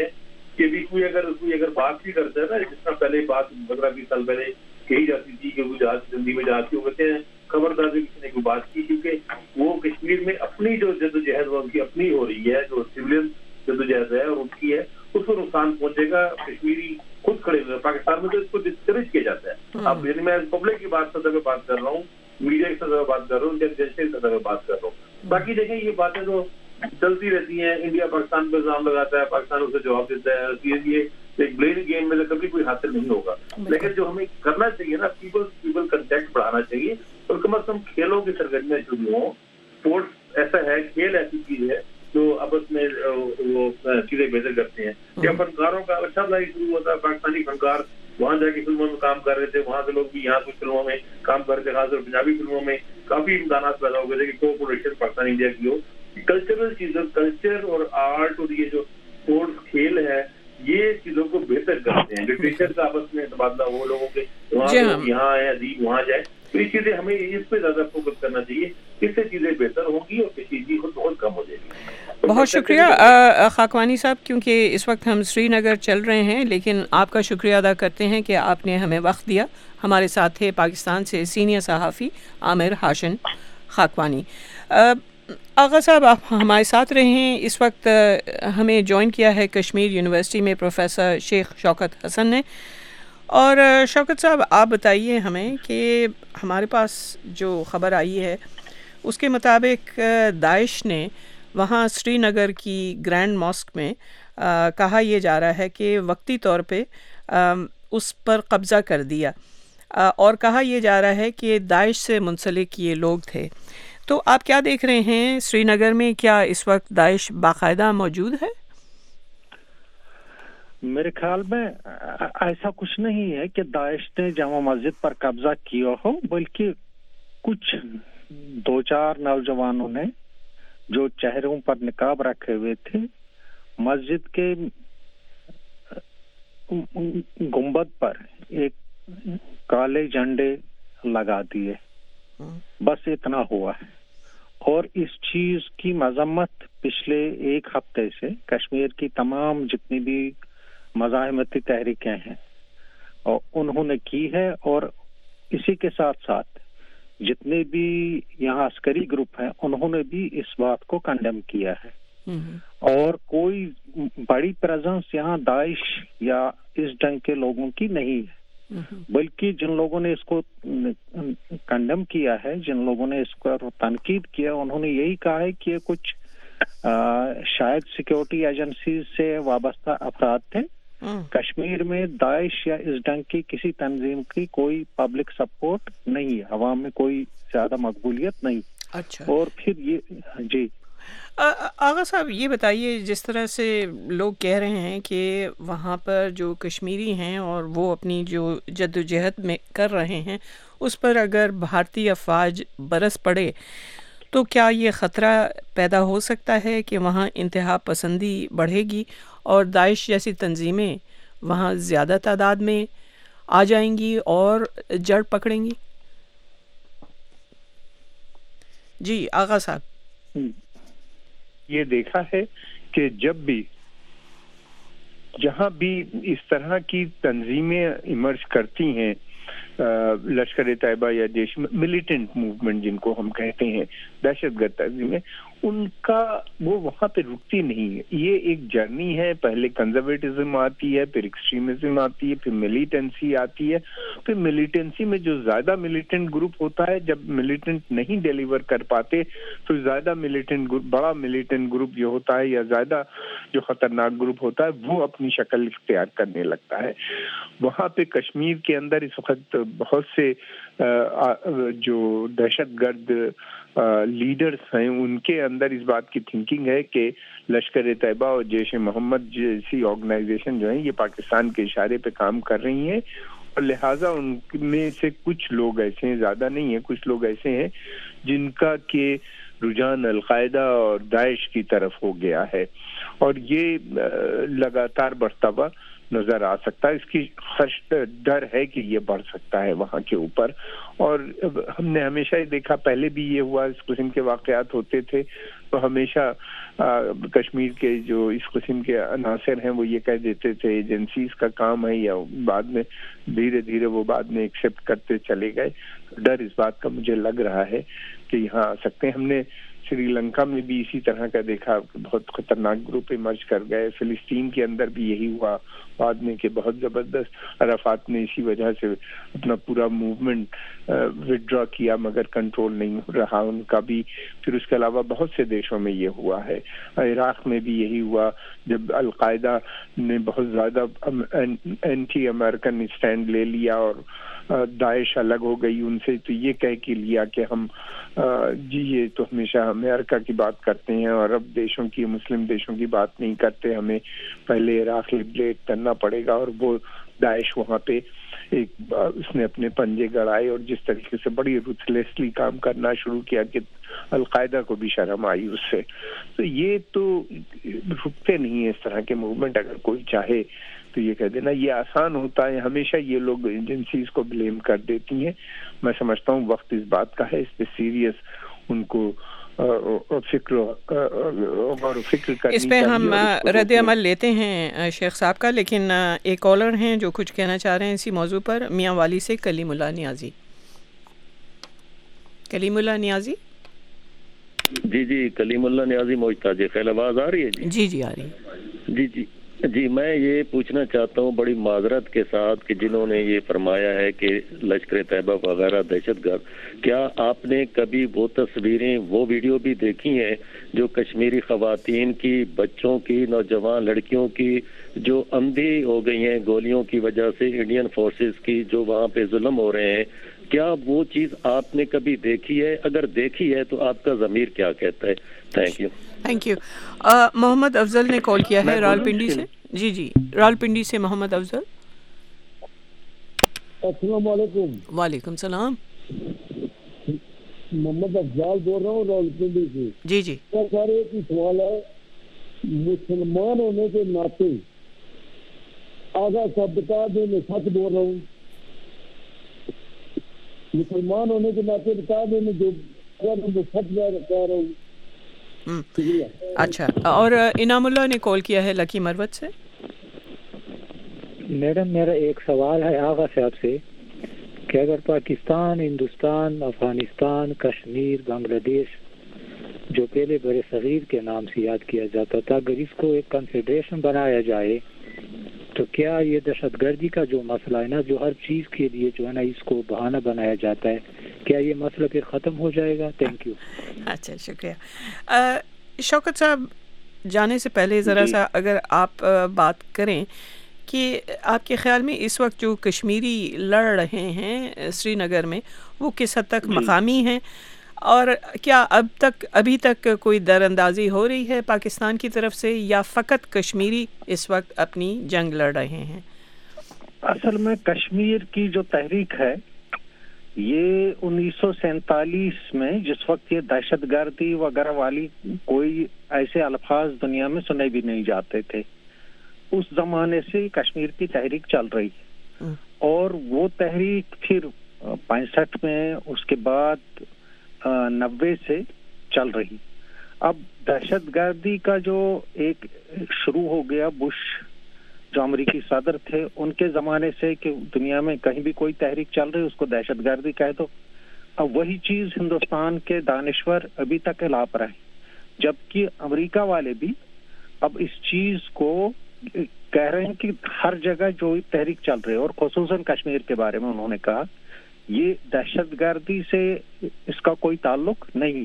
کہ بھی کوئی اگر کوئی اگر بات بھی کرتا ہے نا، جس طرح پہلے بات پندرہ بیس سال پہلے کہی جاتی تھی کہ وہ جہاز زندگی میں جہاز کیوں کہتے ہیں، خبردار سے کسی نے کوئی بات کی، کیونکہ وہ کشمیر میں اپنی جو جدوجہد وہ ان کی اپنی ہو رہی ہے، جو سویلین جدوجہد ہے اور ان کی ہے، اس کو نقصان پہنچے گا. کشمیری خود کھڑے ہوئے. پاکستان میں تو اس کو ڈسکریج کیا جاتا ہے. اب یعنی میں پبلک کی بات سطح پہ بات کر رہا ہوں، میڈیا کی سطح پہ بات کر رہا ہوں، انٹیلیجنس کی سطح پہ بات کر رہا ہوں. باقی دیکھیں یہ باتیں تو چلتی رہتی ہیں. انڈیا پاکستان پہ الزام لگاتا ہے، پاکستان اسے جواب دیتا ہے. یہ ایک بلین گیم میں کبھی کوئی حاصل نہیں ہوگا. لیکن جو ہمیں کرنا چاہیے نا، پیپل پیپل کنٹیکٹ بڑھانا چاہیے، اور کم از کم کھیلوں کی سرگرمیاں شروع ہوں. اسپورٹس ایسا ہے، کھیل ایسی چیز ہے جو آپس میں وہ چیزیں بہتر کرتے ہیں. یا فنکاروں کا اچھا بھائی شروع ہوتا ہے. پاکستانی فنکار وہاں جا کے فلموں میں کام کر رہے تھے، وہاں سے لوگ بھی یہاں کچھ فلموں میں کام کر رہے تھے. خاص طور پنجابی فلموں میں کافی امکانات پیدا ہو گئے تھے کہ کو پروڈکشن پاکستان انڈیا کی ہو. کلچرل چیزیں، کلچر اور آرٹ اور یہ جو اسپورٹس کھیل ہے، یہ چیزوں کو بہتر کرتے ہیں. لٹریچر کا آپس میں تبادلہ ہو لوگوں کے، وہاں یہاں آئے ادیب وہاں جائے. تو یہ چیزیں ہمیں اس پہ زیادہ فوکس کرنا چاہیے. اس سے چیزیں بہتر ہوں گی اور کسی چیز خود بہت کم ہو جائے گی. بہت شکریہ خاکوانی صاحب، کیونکہ اس وقت ہم سری نگر چل رہے ہیں، لیکن آپ کا شکریہ ادا کرتے ہیں کہ آپ نے ہمیں وقت دیا. ہمارے ساتھ تھے پاکستان سے سینئر صحافی عامر ہاشم خاکوانی. آغا صاحب، آپ ہمارے ساتھ رہے ہیں. اس وقت ہمیں جوائن کیا ہے کشمیر یونیورسٹی میں پروفیسر شیخ شوکت حسن نے. اور شوکت صاحب، آپ بتائیے ہمیں کہ ہمارے پاس جو خبر آئی ہے اس کے مطابق داعش نے وہاں سری نگر کی گرینڈ ماسک میں کہا یہ جا رہا ہے کہ وقتی طور پہ اس پر قبضہ کر دیا، اور کہا یہ جا رہا ہے کہ داعش سے منسلک یہ لوگ تھے. تو آپ کیا دیکھ رہے ہیں سری نگر میں؟ کیا اس وقت داعش باقاعدہ موجود ہے؟ میرے خیال میں ایسا کچھ نہیں ہے کہ داعش نے جامع مسجد پر قبضہ کیا ہو، بلکہ کچھ دو چار نوجوانوں نے جو چہروں پر نقاب رکھے ہوئے تھے مسجد کے گنبد پر ایک کالے جھنڈے لگا دیے. بس اتنا ہوا ہے. اور اس چیز کی مذمت پچھلے ایک ہفتے سے کشمیر کی تمام جتنی بھی مزاحمتی تحریکیں ہیں اور انہوں نے کی ہے، اور اسی کے ساتھ ساتھ جتنے بھی یہاں عسکری گروپ ہیں انہوں نے بھی اس بات کو کنڈیم کیا ہے. اور کوئی بڑی پریزنس یہاں داعش یا اس جنگ کے لوگوں کی نہیں ہے، بلکہ جن لوگوں نے اس کو کنڈیم کیا ہے، جن لوگوں نے اس پر تنقید کیا، انہوں نے یہی کہا ہے کہ یہ کچھ شاید سیکیورٹی ایجنسیز سے وابستہ افراد تھے. کشمیر میں داعش یا اس ڈنگ کی کسی تنظیم کی کوئی پبلک سپورٹ نہیں ہے، عوام میں کوئی زیادہ مقبولیت نہیں. اچھا. اور پھر یہ جی آغا صاحب یہ بتائیے، جس طرح سے لوگ کہہ رہے ہیں کہ وہاں پر جو کشمیری ہیں اور وہ اپنی جو جدوجہد میں کر رہے ہیں اس پر اگر بھارتی افواج برس پڑے تو کیا یہ خطرہ پیدا ہو سکتا ہے کہ وہاں انتہا پسندی بڑھے گی اور داعش جیسی تنظیمیں وہاں زیادہ تعداد میں آ جائیں گی اور جڑ پکڑیں گی؟ جی آغا صاحب. یہ دیکھا ہے کہ جب بھی جہاں بھی اس طرح کی تنظیمیں ایمرج کرتی ہیں، لشکر طیبہ یا جیش ملیٹنٹ موومنٹ جن کو ہم کہتے ہیں، دہشت گرد تنظیمیں، ان کا وہ وہاں پہ رکتی نہیں ہے. یہ ایک جرنی ہے. پہلے کنزرویٹزم آتی ہے، پھر ایکسٹریمزم آتی ہے، پھر ملیٹنسی آتی ہے. پھر ملیٹنسی میں جو زیادہ ملیٹنٹ گروپ ہوتا ہے، جب ملیٹنٹ نہیں ڈیلیور کر پاتے تو زیادہ ملیٹنٹ گروپ، بڑا ملیٹنٹ گروپ جو ہوتا ہے یا زیادہ جو خطرناک گروپ ہوتا ہے، وہ اپنی شکل اختیار کرنے لگتا ہے. وہاں پہ کشمیر کے اندر اس وقت بہت سے جو دہشت گرد لیڈرز ہیں، ان کے اندر اس بات کی تھنکنگ ہے کہ لشکر طیبہ اور جیش محمد جیسی آرگنائزیشن جو ہیں یہ پاکستان کے اشارے پہ کام کر رہی ہیں، اور لہٰذا ان میں سے کچھ لوگ ایسے ہیں، زیادہ نہیں ہیں، کچھ لوگ ایسے ہیں جن کا کہ رجحان القاعدہ اور داعش کی طرف ہو گیا ہے، اور یہ لگاتار بڑھتا ہوا نظر آ سکتا ہے. اس کی خشت ڈر ہے کہ یہ بڑھ سکتا ہے وہاں کے اوپر. اور ہم نے ہمیشہ ہی دیکھا، پہلے بھی یہ ہوا، اس قسم کے واقعات ہوتے تھے تو ہمیشہ کشمیر کے جو اس قسم کے عناصر ہیں وہ یہ کہہ دیتے تھے ایجنسیز کا کام ہے، یا بعد میں دھیرے دھیرے وہ بعد میں ایکسیپٹ کرتے چلے گئے. ڈر اس بات کا مجھے لگ رہا ہے کہ یہاں آ سکتے ہیں. ہم نے سری لنکا میں بھی اسی طرح کا دیکھا، بہت خطرناک گروپ ایمرج کر گئے. فلسطین کے اندر بھی یہی ہوا بعد میں کہ بہت زبردست عرفات نے اسی وجہ سے اپنا پورا موومنٹ وڈرا کیا، مگر کنٹرول نہیں رہا ان کا بھی. پھر اس کے علاوہ بہت سے دیشوں میں یہ ہوا ہے. عراق میں بھی یہی ہوا جب القاعدہ نے بہت زیادہ اینٹی امریکن اسٹینڈ لے لیا اور داعش الگ ہو گئی ان سے، تو یہ کہہ کے لیا کہ ہم جی یہ تو ہمیشہ امریکہ کی بات کرتے ہیں اور اب دیشوں کی، مسلم دیشوں کی بات نہیں کرتے، ہمیں پہلے عراق لبریٹ کرنا پڑے گا. اور وہ داعش وہاں پہ ایک اس نے اپنے پنجے گڑائے اور جس طریقے سے بڑی روتھلیسلی کام کرنا شروع کیا کہ القاعدہ کو بھی شرم آئی اس سے. تو یہ تو رکتے نہیں ہیں اس طرح کے موومنٹ. اگر کوئی چاہے تو یہ کہہ دینا یہ آسان ہوتا ہے. ہمیشہ یہ لوگ ایجنسیز کو بلیم کر دیتی ہیں. میں سمجھتا ہوں وقت اس بات کا ہے، اس پہ سیریس ان کو فکر اور فکر کرنی اس پہ ہم رد عمل لیتے ہیں شیخ صاحب کا. لیکن ایک کالر ہیں جو کچھ کہنا چاہ رہے ہیں اسی موضوع پر، میاں والی سے کلیم اللہ نیازی. کلیم اللہ نیازی. جی جی کلیم اللہ نیازی موجتا جی. خیل آواز آ رہی ہے جی؟ جی جی آ رہی ہے. جی جی جی میں یہ پوچھنا چاہتا ہوں بڑی معذرت کے ساتھ کہ جنہوں نے یہ فرمایا ہے کہ لشکر طیبہ وغیرہ دہشت گرد، کیا آپ نے کبھی وہ تصویریں، وہ ویڈیو بھی دیکھی ہیں جو کشمیری خواتین کی، بچوں کی، نوجوان لڑکیوں کی جو اندھی ہو گئی ہیں گولیوں کی وجہ سے، انڈین فورسز کی جو وہاں پہ ظلم ہو رہے ہیں؟ کیا وہ چیز آپ نے کبھی دیکھی ہے؟ اگر دیکھی ہے تو آپ کا ضمیر کیا کہتا ہے؟ Thank you. Thank you. Muhammad Afzal نے کال کیا ہے راولپنڈی سے. جی جی راولپنڈی سے محمد افضل. السلام علیکم. وعلیکم السلام. محمد افضل بول رہا ہوں راولپنڈی سے. جی جی سر ایک ہی سوال ہے، مسلمان ہونے کے ناطے آگاہ سب بتا دیں، میں سچ بول رہا ہوں، مسلمان ہونے کے ناطے بتا دیں میں جو سچ کہہ رہا ہوں. اچھا، اور انعام اللہ نے کال کیا ہے لکی مروت سے. میڈم میرا ایک سوال ہے آغا صاحب سے کہ اگر پاکستان، ہندوستان، افغانستان، کشمیر، بنگلہ دیش جو پہلے بر صغیر کے نام سے یاد کیا جاتا تھا، اگر اس کو ایک کنفیڈریشن بنایا جائے تو کیا یہ دہشت گردی کا جو مسئلہ ہے نا، جو ہر چیز کے لیے جو ہے نا اس کو بہانہ بنایا جاتا ہے، کیا یہ مسئلہ پھر ختم ہو جائے گا؟ Thank you. اچھا شکریہ. شوکت صاحب جانے سے پہلے ذرا سا اگر آپ بات کریں کہ آپ کے خیال میں اس وقت جو کشمیری لڑ رہے ہیں سری نگر میں وہ کس حد تک مقامی ہیں، اور کیا اب تک ابھی تک کوئی در اندازی ہو رہی ہے پاکستان کی طرف سے، یا فقط کشمیری اس وقت اپنی جنگ لڑ رہے ہیں؟ اصل میں کشمیر کی جو تحریک ہے یہ انیس سو سینتالیس میں جس وقت یہ دہشت گردی وغیرہ والی کوئی ایسے الفاظ دنیا میں سنے بھی نہیں جاتے تھے، اس زمانے سے کشمیر کی تحریک چل رہی ہے. اور وہ تحریک پھر پینسٹھ میں، اس کے بعد نوے سے چل رہی. اب دہشت گردی کا جو ایک شروع ہو گیا بش جو امریکی صدر تھے ان کے زمانے سے کہ دنیا میں کہیں بھی کوئی تحریک چل رہی اس کو دہشت گردی کہہ دو. اب وہی چیز ہندوستان کے دانشور ابھی تک لاپ رہے ہیں، جبکہ امریکہ والے بھی اب اس چیز کو کہہ رہے ہیں کہ ہر جگہ جو تحریک چل رہی ہے، اور خصوصاً کشمیر کے بارے میں انہوں نے کہا یہ دہشت گردی سے اس کا کوئی تعلق نہیں.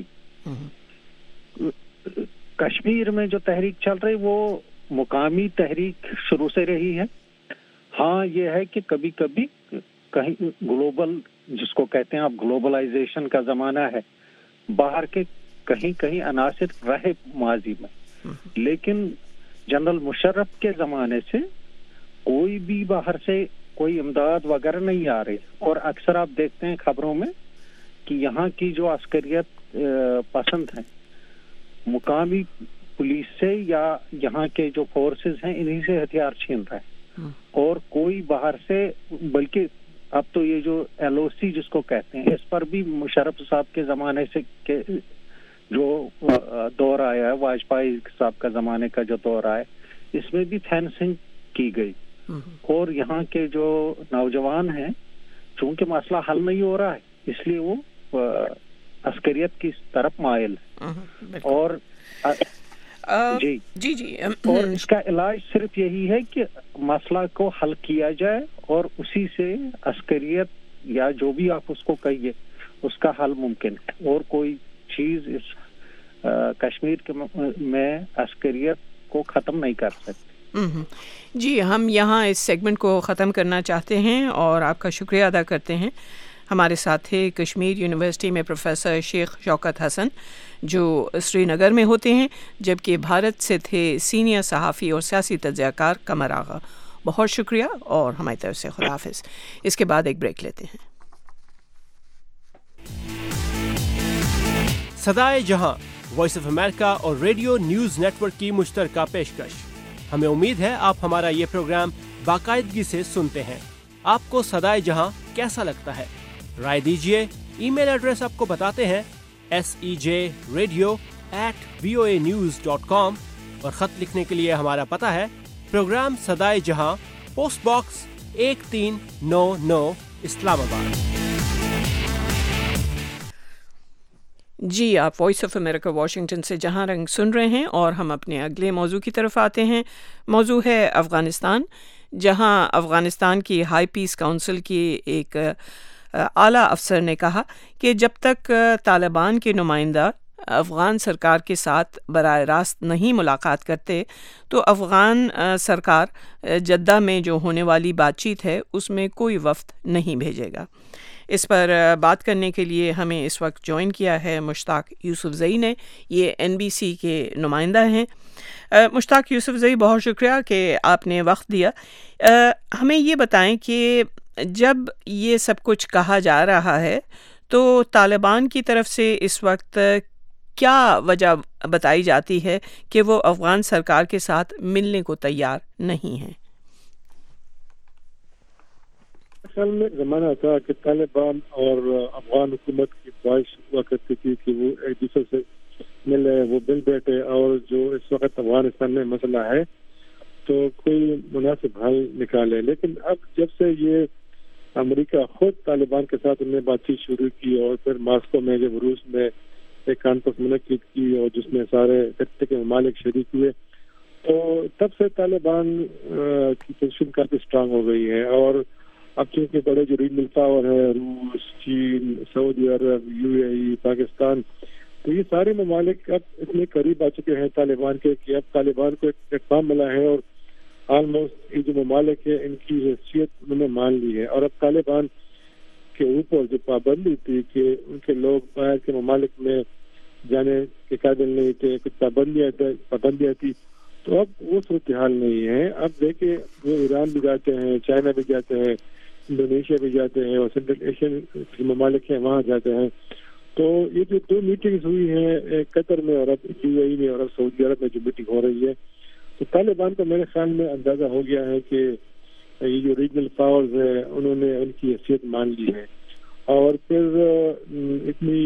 کشمیر میں جو تحریک چل رہی وہ مقامی تحریک شروع سے رہی ہے. ہاں یہ ہے کہ کبھی کبھی کہیں گلوبل جس کو کہتے ہیں اب گلوبلائزیشن کا زمانہ ہے، باہر کے کہیں کہیں عناصر رہے ماضی میں، لیکن جنرل مشرف کے زمانے سے کوئی بھی باہر سے کوئی امداد وغیرہ نہیں آ رہی. اور اکثر آپ دیکھتے ہیں خبروں میں کہ یہاں کی جو عسکریت پسند ہیں مقامی پولیس سے یا یہاں کے جو فورسز ہیں انہی سے ہتھیار چھین رہے ہیں، اور کوئی باہر سے، بلکہ اب تو یہ جو ایل او سی جس کو کہتے ہیں اس پر بھی مشرف صاحب کے زمانے سے جو دور آیا ہے واجپئی صاحب کا زمانے کا جو دور آیا اس میں بھی فینسنگ کی گئی اور یہاں کے جو نوجوان ہیں چونکہ مسئلہ حل نہیں ہو رہا ہے اس لیے وہ عسکریت کی طرف مائل ہے اور جی جی جی اور اس کا علاج صرف یہی ہے کہ مسئلہ کو حل کیا جائے اور اسی سے عسکریت یا جو بھی آپ اس کو کہیے اس کا حل ممکن ہے اور کوئی چیز اس کشمیر کے میں عسکریت کو ختم نہیں کر سکتے. جی ہم یہاں اس سیگمنٹ کو ختم کرنا چاہتے ہیں اور آپ کا شکریہ ادا کرتے ہیں. ہمارے ساتھ تھے کشمیر یونیورسٹی میں پروفیسر شیخ شوکت حسن جو سری نگر میں ہوتے ہیں، جبکہ بھارت سے تھے سینئر صحافی اور سیاسی تجزیہ کار قمر آغا. بہت شکریہ اور ہماری طرف سے خدا حافظ. اس کے بعد ایک بریک لیتے ہیں. صدائے جہاں وائس آف امریکہ اور ریڈیو نیوز نیٹ ورک کی مشترکہ پیشکش. ہمیں امید ہے آپ ہمارا یہ پروگرام باقاعدگی سے سنتے ہیں. آپ کو صدائے جہاں کیسا لگتا ہے؟ رائے دیجیے. ای میل ایڈریس آپ کو بتاتے ہیں S E J radio at V O A news dot com اور خط لکھنے کے لیے ہمارا پتہ ہے پروگرام صدائے جہاں، پوسٹ باکس ایک تین نو نو، اسلام آباد. جی آپ وائس آف امریکہ واشنگٹن سے جہاں رنگ سن رہے ہیں اور ہم اپنے اگلے موضوع کی طرف آتے ہیں. موضوع ہے افغانستان، جہاں افغانستان کی ہائی پیس کونسل کی ایک اعلیٰ افسر نے کہا کہ جب تک طالبان کے نمائندہ افغان سرکار کے ساتھ براہ راست نہیں ملاقات کرتے تو افغان سرکار جدہ میں جو ہونے والی بات چیت ہے اس میں کوئی وفد نہیں بھیجے گا. اس پر بات کرنے کے لیے ہمیں اس وقت جوائن کیا ہے مشتاق یوسف زئی نے. یہ این بی سی کے نمائندہ ہیں. مشتاق یوسف زئی، بہت شکریہ کہ آپ نے وقت دیا. ہمیں یہ بتائیں کہ جب یہ سب کچھ کہا جا رہا ہے تو طالبان کی طرف سے اس وقت کیا وجہ بتائی جاتی ہے کہ وہ افغان سرکار کے ساتھ ملنے کو تیار نہیں ہیں؟ اصل میں زمانہ تھا کہ طالبان اور افغان حکومت کی خواہش ہوا کرتی تھی کہ وہ ایک دوسرے سے ملے، وہ مل بیٹھے اور جو اس وقت افغانستان میں مسئلہ ہے تو کوئی مناسب حل نکالے. لیکن اب جب سے یہ امریکہ خود طالبان کے ساتھ انہیں بات چیت شروع کی اور پھر ماسکو میں جب روس میں ایک کانفرنس منعقد کی اور جس میں سارے خطے کے ممالک شریک ہوئے تو تب سے طالبان کی پوزیشن کافی اسٹرانگ ہو گئی ہے. اور اب چونکہ بڑے جو ریجنل پاور ہے روس، چین، سعودی عرب، یو اے ای، پاکستان، تو یہ سارے ممالک اب اتنے قریب آ چکے ہیں طالبان کے کہ اب طالبان کو ایک پلیٹ فارم ملا ہے اور آلموسٹ یہ جو ممالک ہے ان کی حیثیت انہوں نے مان لی ہے. اور اب طالبان کے اوپر جو پابندی تھی کہ ان کے لوگ باہر کے ممالک میں جانے کے قابل نہیں تھے، کچھ پابندیاں پابندیاں تھی، تو اب وہ صورتحال نہیں ہے. اب دیکھیں وہ ایران بھی جاتے ہیں، چائنا بھی جاتے ہیں، انڈونیشیا بھی جاتے ہیں اور سینٹرل ایشین کے ممالک ہیں وہاں جاتے ہیں. تو یہ جو دو میٹنگز ہوئی ہیں قطر میں اور اب یو اے ای میں اور اب سعودی عرب میں جو میٹنگ ہو رہی ہے تو طالبان کو میرے خیال میں اندازہ ہو گیا ہے کہ یہ جو ریجنل پاورز ہیں انہوں نے ان کی حیثیت مان لی ہے. اور پھر اتنی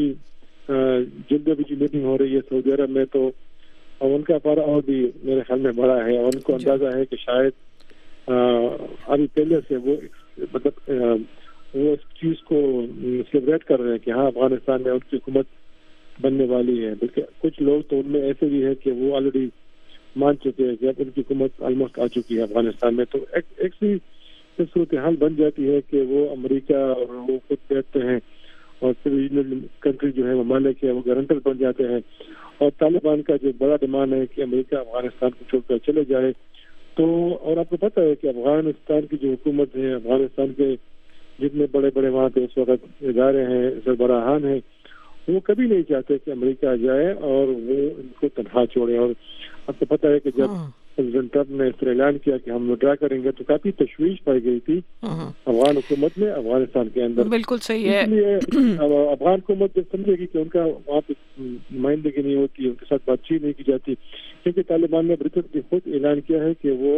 جدہ بھی جو میٹنگ ہو رہی ہے سعودی عرب میں تو ان کا پارا اور بھی میرے خیال میں بڑا ہے اور ان کو اندازہ ہے کہ شاید ابھی پہلے سے وہ مطلب وہ اس چیز کو سیلیبریٹ کر رہے ہیں کہ ہاں افغانستان میں ان کی حکومت بننے والی ہے. بلکہ کچھ لوگ تو ان میں ایسے بھی ہے کہ وہ آلریڈی مان چکے ہیں کہ اب ان کی حکومت آلموسٹ آ چکی ہے افغانستان میں. تو ایک ایک سی صورتحال بن جاتی ہے کہ وہ امریکہ اور وہ خود کہتے ہیں اور پھر ریجنل کنٹری جو ہے ممالک ہے وہ گارنٹر بن جاتے ہیں. اور طالبان کا جو بڑا ڈیمانڈ ہے کہ امریکہ افغانستان کو چھوڑ کر چلے جائے. تو اور آپ کو پتہ ہے کہ افغانستان کی جو حکومت ہے، افغانستان کے جتنے بڑے بڑے وہاں پہ اس وقت ادارے ہیں، سربراہان ہیں، وہ کبھی نہیں چاہتے کہ امریکہ جائے اور وہ ان کو تنہا چھوڑے. اور آپ کو پتہ ہے کہ جب پریزیڈنٹ ٹرمپ نے اس طرح اعلان کیا کہ ہم وڈرا کریں گے تو کافی تشویش پائی گئی تھی افغان حکومت میں افغانستان کے اندر. بالکل صحیح ہے. اس لیے افغان حکومت جب سمجھے گی کہ ان کا وہاں پہ نمائندگی نہیں ہوتی، ان کے ساتھ بات چیت نہیں کی جاتی، کیونکہ طالبان نے برطرف خود اعلان کیا ہے کہ وہ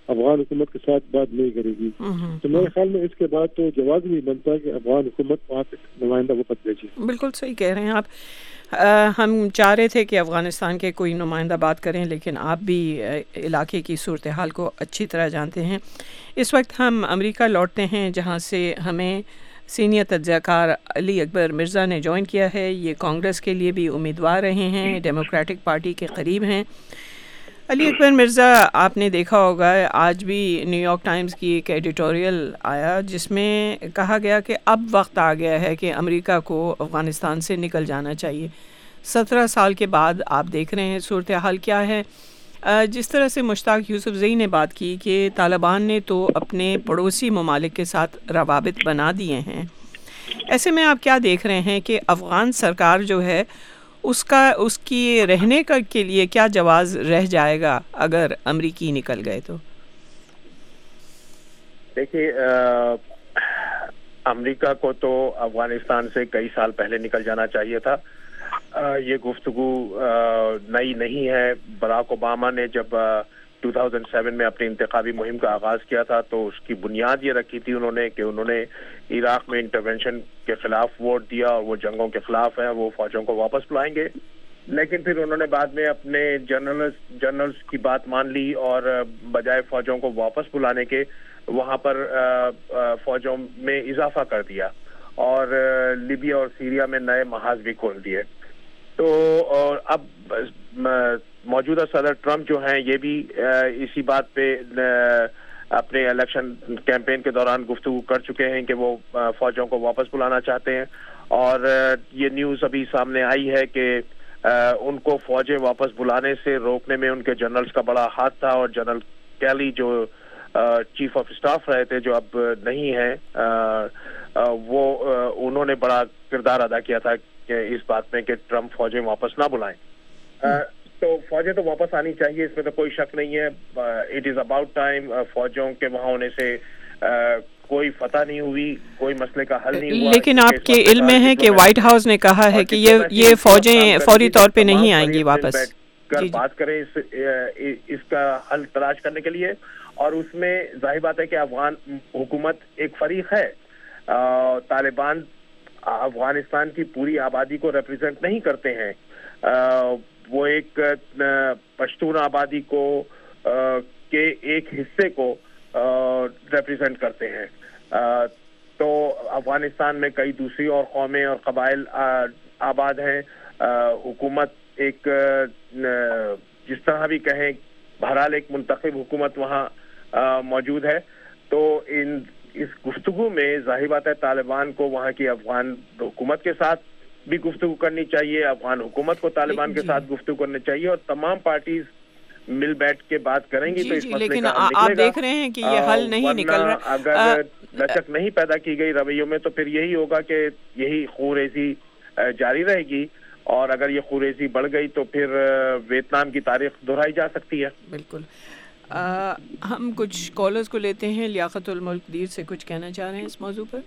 افغان حکومت کے ساتھ بات نہیں کرے گی. تو میرے خیال میں اس کے بعد تو جواز نہیں بنتا کہ افغان حکومت وہاں پہ نمائندہ وفد بھیجے. بالکل صحیح کہہ رہے ہیں آپ. ہم چاہ رہے تھے کہ افغانستان کے کوئی نمائندہ بات کریں، لیکن آپ بھی علاقے کی صورتحال کو اچھی طرح جانتے ہیں. اس وقت ہم امریکہ لوٹتے ہیں، جہاں سے ہمیں سینئر تجزیہ کار علی اکبر مرزا نے جوائن کیا ہے. یہ کانگریس کے لیے بھی امیدوار رہے ہیں، ڈیموکریٹک پارٹی کے قریب ہیں. علی اکبر مرزا، آپ نے دیکھا ہوگا آج بھی نیو یارک ٹائمز کی ایک ایڈیٹوریل آیا جس میں کہا گیا کہ اب وقت آ گیا ہے کہ امریکہ کو افغانستان سے نکل جانا چاہیے. سترہ سال کے بعد آپ دیکھ رہے ہیں صورتحال کیا ہے. جس طرح سے مشتاق یوسف زئی نے بات کی کہ طالبان نے تو اپنے پڑوسی ممالک کے ساتھ روابط بنا دیے ہیں، ایسے میں آپ کیا دیکھ رہے ہیں کہ افغان سرکار جو ہے اس کا اس کی رہنے کا کے لیے کیا جواز رہ جائے گا اگر امریکی نکل گئے تو؟ دیکھیے، امریکہ کو تو افغانستان سے کئی سال پہلے نکل جانا چاہیے تھا. یہ گفتگو نئی نہیں ہے. براک اوباما نے جب دو ہزار سات میں اپنی انتخابی مہم کا آغاز کیا تھا تو اس کی بنیاد یہ رکھی تھی انہوں نے کہ انہوں نے عراق میں انٹرونشن کے خلاف ووٹ دیا اور وہ جنگوں کے خلاف ہیں، وہ فوجوں کو واپس بلائیں گے. لیکن پھر انہوں نے بعد میں اپنے جنرلز جنرلز کی بات مان لی اور بجائے فوجوں کو واپس بلانے کے وہاں پر فوجوں میں اضافہ کر دیا اور لیبیا اور سیریا میں نئے محاذ بھی کھول دیے. تو اور اب موجودہ صدر ٹرمپ جو ہیں یہ بھی اسی بات پہ اپنے الیکشن کیمپین کے دوران گفتگو کر چکے ہیں کہ وہ فوجوں کو واپس بلانا چاہتے ہیں. اور یہ نیوز ابھی سامنے آئی ہے کہ ان کو فوجیں واپس بلانے سے روکنے میں ان کے جنرلز کا بڑا ہاتھ تھا، اور جنرل کیلی جو چیف آف اسٹاف رہے تھے جو اب نہیں ہیں، وہ انہوں نے بڑا کردار ادا کیا تھا کہ اس بات میں کہ ٹرمپ فوجیں واپس نہ بلائیں. تو فوجیں تو واپس آنی چاہیے، اس میں تو کوئی شک نہیں ہے. It is about time. فوجوں کے وہاں ہونے سے کوئی فتح نہیں ہوئی، کوئی مسئلے کا حل نہیں ہوا. لیکن آپ کے علم میں ہے کہ وائٹ ہاؤس نے کہا ہے کہ یہ یہ فوجیں فوری طور پہ نہیں آئیں گی واپس. کر بات کریں اس اس کا حل تلاش کرنے کے لیے. اور اس میں ظاہر بات ہے کہ افغان حکومت ایک فریق ہے. طالبان افغانستان کی پوری آبادی کو ریپرزینٹ نہیں کرتے ہیں، وہ ایک پشتون آبادی کو کے ایک حصے کو ریپرزینٹ کرتے ہیں. تو افغانستان میں کئی دوسری اور قومیں اور قبائل آباد ہیں. حکومت ایک جس طرح بھی کہیں بہرحال ایک منتخب حکومت وہاں موجود ہے. تو ان اس گفتگو میں ظاہر بات ہے طالبان کو وہاں کی افغان حکومت کے ساتھ بھی گفتگو کرنی چاہیے، افغان حکومت کو طالبان کے ساتھ گفتگو کرنی چاہیے، اور تمام پارٹیز مل بیٹھ کے بات کریں گی تو اس مسئلے کا حل نکلے گا. آپ دیکھ رہے ہیں کہ یہ حل نہیں نکل رہا. اگر لچک نہیں پیدا کی گئی رویوں میں تو پھر یہی ہوگا کہ یہی خوریزی جاری رہے گی، اور اگر یہ خوریزی بڑھ گئی تو پھر ویتنام کی تاریخ دہرائی جا سکتی ہے. بالکل. ہم کچھ کالرز کو لیتے ہیں. لیاقت الملک دیر سے کچھ کہنا چاہ رہے ہیں اس موضوع پر.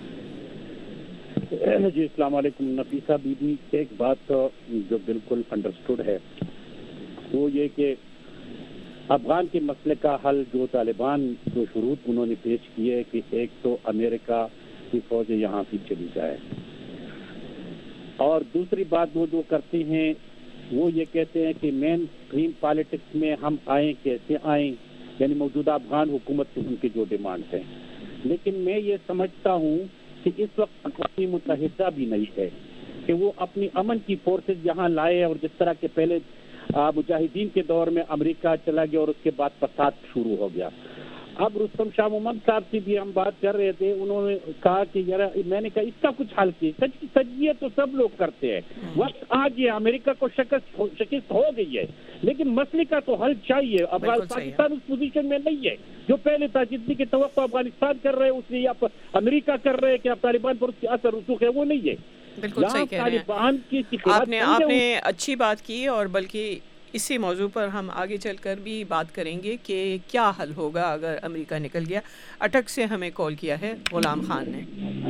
جی السلام علیکم. نفیسہ بی بی، ایک بات جو بالکل انڈرسٹوڈ ہے وہ یہ کہ افغان کے مسئلے کا حل جو طالبان جو شروط انہوں نے پیش کیے کہ ایک تو امریکہ کی فوجیں یہاں سے چلی جائے، اور دوسری بات وہ جو کرتے ہیں وہ یہ کہتے ہیں کہ مین اسٹریم پالیٹکس میں ہم آئیں، کیسے آئیں، یعنی موجودہ افغان حکومت سے ان کی جو ڈیمانڈ ہے. لیکن میں یہ سمجھتا ہوں کہ اس وقت اقوام متحدہ بھی نہیں ہے کہ وہ اپنی امن کی فورسز یہاں لائے، اور جس طرح کے پہلے مجاہدین کے دور میں امریکہ چلا گیا اور اس کے بعد فساد شروع ہو گیا. اب رستم شاہ محمد صاحب سے بھی ہم بات کر رہے تھے، انہوں نے کہا کہ یار میں نے کہا اس کا کچھ حل کیے. تجزیہ تو سب لوگ کرتے ہیں، وقت آ گیا، امریکہ کو شکست شکست ہو گئی ہے، لیکن مسئلے کا تو حل چاہیے. پاکستان اس پوزیشن میں نہیں ہے جو پہلے تھا، جتنی کی توقع افغانستان کر رہے اس لیے آپ امریکہ کر رہے کہ اب طالبان پر اس کی اثر رسوخ ہے، وہ نہیں ہے. بالکل صحیح کہہ رہے ہیں آپ نے. آپ نے اچھی بات کی، اور بلکہ اسی موضوع پر ہم آگے چل کر بھی بات کریں گے کہ کیا حل ہوگا اگر امریکہ نکل گیا. اٹک سے ہمیں کال کیا ہے غلام خان نے.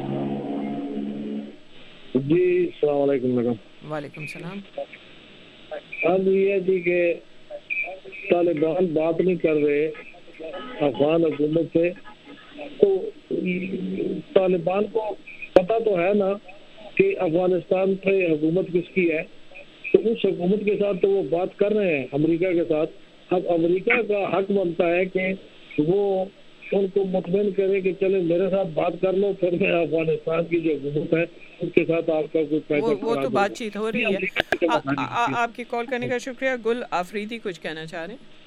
جی السلام علیکم میڈم. وعلیکم السلام. اب یہ جی کہ طالبان بات نہیں کر رہے افغان حکومت سے. تو طالبان کو پتہ تو ہے نا کہ افغانستان پہ حکومت کس کی ہے, تو اس حکومت کے ساتھ تو وہ بات کر رہے ہیں امریکہ کے ساتھ. اب امریکہ کا حق بنتا ہے کہ وہ ان کو مطمئن کرے کہ چلے میرے ساتھ بات کر لو, پھر میں افغانستان کی جو حکومت ہے اس کے ساتھ آپ کا کوئی فائدہ. وہ تو بات چیت ہو رہی ہے. آپ کی کال کرنے کا شکریہ. گل آفریدی کچھ کہنا چاہ رہے ہیں؟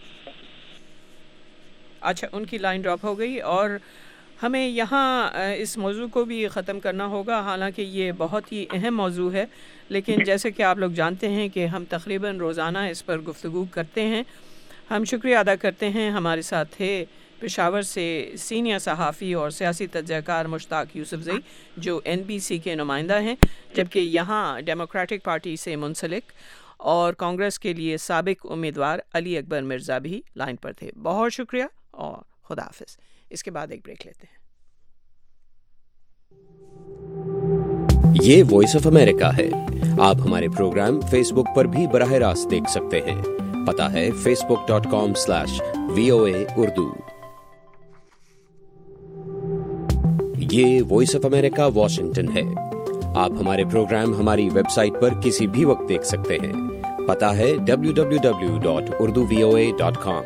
اچھا, ان کی لائن ڈراپ ہو گئی اور ہمیں یہاں اس موضوع کو بھی ختم کرنا ہوگا. حالانکہ یہ بہت ہی اہم موضوع ہے, لیکن جیسے کہ آپ لوگ جانتے ہیں کہ ہم تقریباً روزانہ اس پر گفتگو کرتے ہیں. ہم شکریہ ادا کرتے ہیں. ہمارے ساتھ تھے پشاور سے سینئر صحافی اور سیاسی تجزیہ کار مشتاق یوسفزئی جو این بی سی کے نمائندہ ہیں, جبکہ یہاں ڈیموکریٹک پارٹی سے منسلک اور کانگریس کے لیے سابق امیدوار علی اکبر مرزا بھی لائن پر تھے. بہت شکریہ اور خدا حافظ. اس کے بعد ایک بریک لیتے ہیں. یہ وائس آف امریکہ ہے. آپ ہمارے پروگرام فیس بک پر بھی براہ راست دیکھ سکتے ہیں. پتہ ہے facebook dot com slash V O A Urdu. یہ وائس آف امریکہ واشنگٹن ہے. آپ ہمارے پروگرام ہماری ویب سائٹ پر کسی بھی وقت دیکھ سکتے ہیں. پتہ ہے W W W dot Urdu V O A dot com.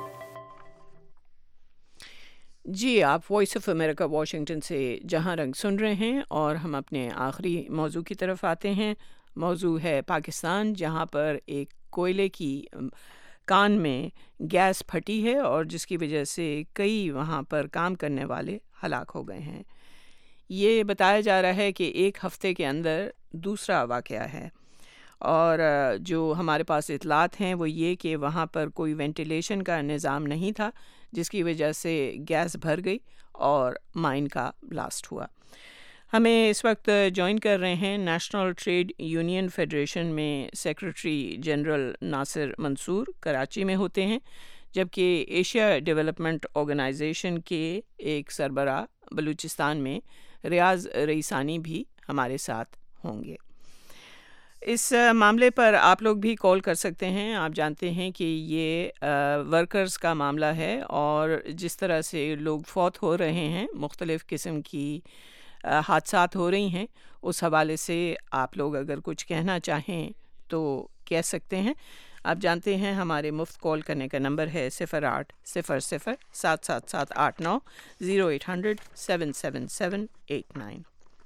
جی, آپ وائس آف امریکہ واشنگٹن سے جہاں رنگ سن رہے ہیں اور ہم اپنے آخری موضوع کی طرف آتے ہیں. موضوع ہے پاکستان, جہاں پر ایک کوئلے کی کان میں گیس پھٹی ہے اور جس کی وجہ سے کئی وہاں پر کام کرنے والے ہلاک ہو گئے ہیں. یہ بتایا جا رہا ہے کہ ایک ہفتے کے اندر دوسرا واقعہ ہے, اور جو ہمارے پاس اطلاعات ہیں وہ یہ کہ وہاں پر کوئی وینٹیلیشن کا نظام نہیں تھا, جس کی وجہ سے گیس بھر گئی اور مائن کا بلاسٹ ہوا. ہمیں اس وقت جوائن کر رہے ہیں نیشنل ٹریڈ یونین فیڈریشن میں سیکرٹری جنرل ناصر منصور, کراچی میں ہوتے ہیں, جبکہ ایشیا ڈیولپمنٹ آرگنائزیشن کے ایک سربراہ بلوچستان میں ریاض رئیسانی بھی ہمارے ساتھ ہوں گے. اس معاملے پر آپ لوگ بھی کال کر سکتے ہیں. آپ جانتے ہیں کہ یہ ورکرز کا معاملہ ہے اور جس طرح سے لوگ فوت ہو رہے ہیں, مختلف قسم کی حادثات ہو رہی ہیں, اس حوالے سے آپ لوگ اگر کچھ کہنا چاہیں تو کہہ سکتے ہیں. آپ جانتے ہیں ہمارے مفت کال کرنے کا نمبر ہے صفر آٹھ صفر صفر سات سات سات آٹھ نو zero eight hundred seven seven seven eight nine.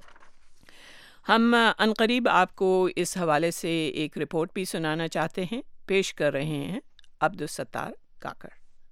ہم عنقریب آپ کو اس حوالے سے ایک رپورٹ بھی سنانا چاہتے ہیں. پیش کر رہے ہیں عبدالستار کاکڑ.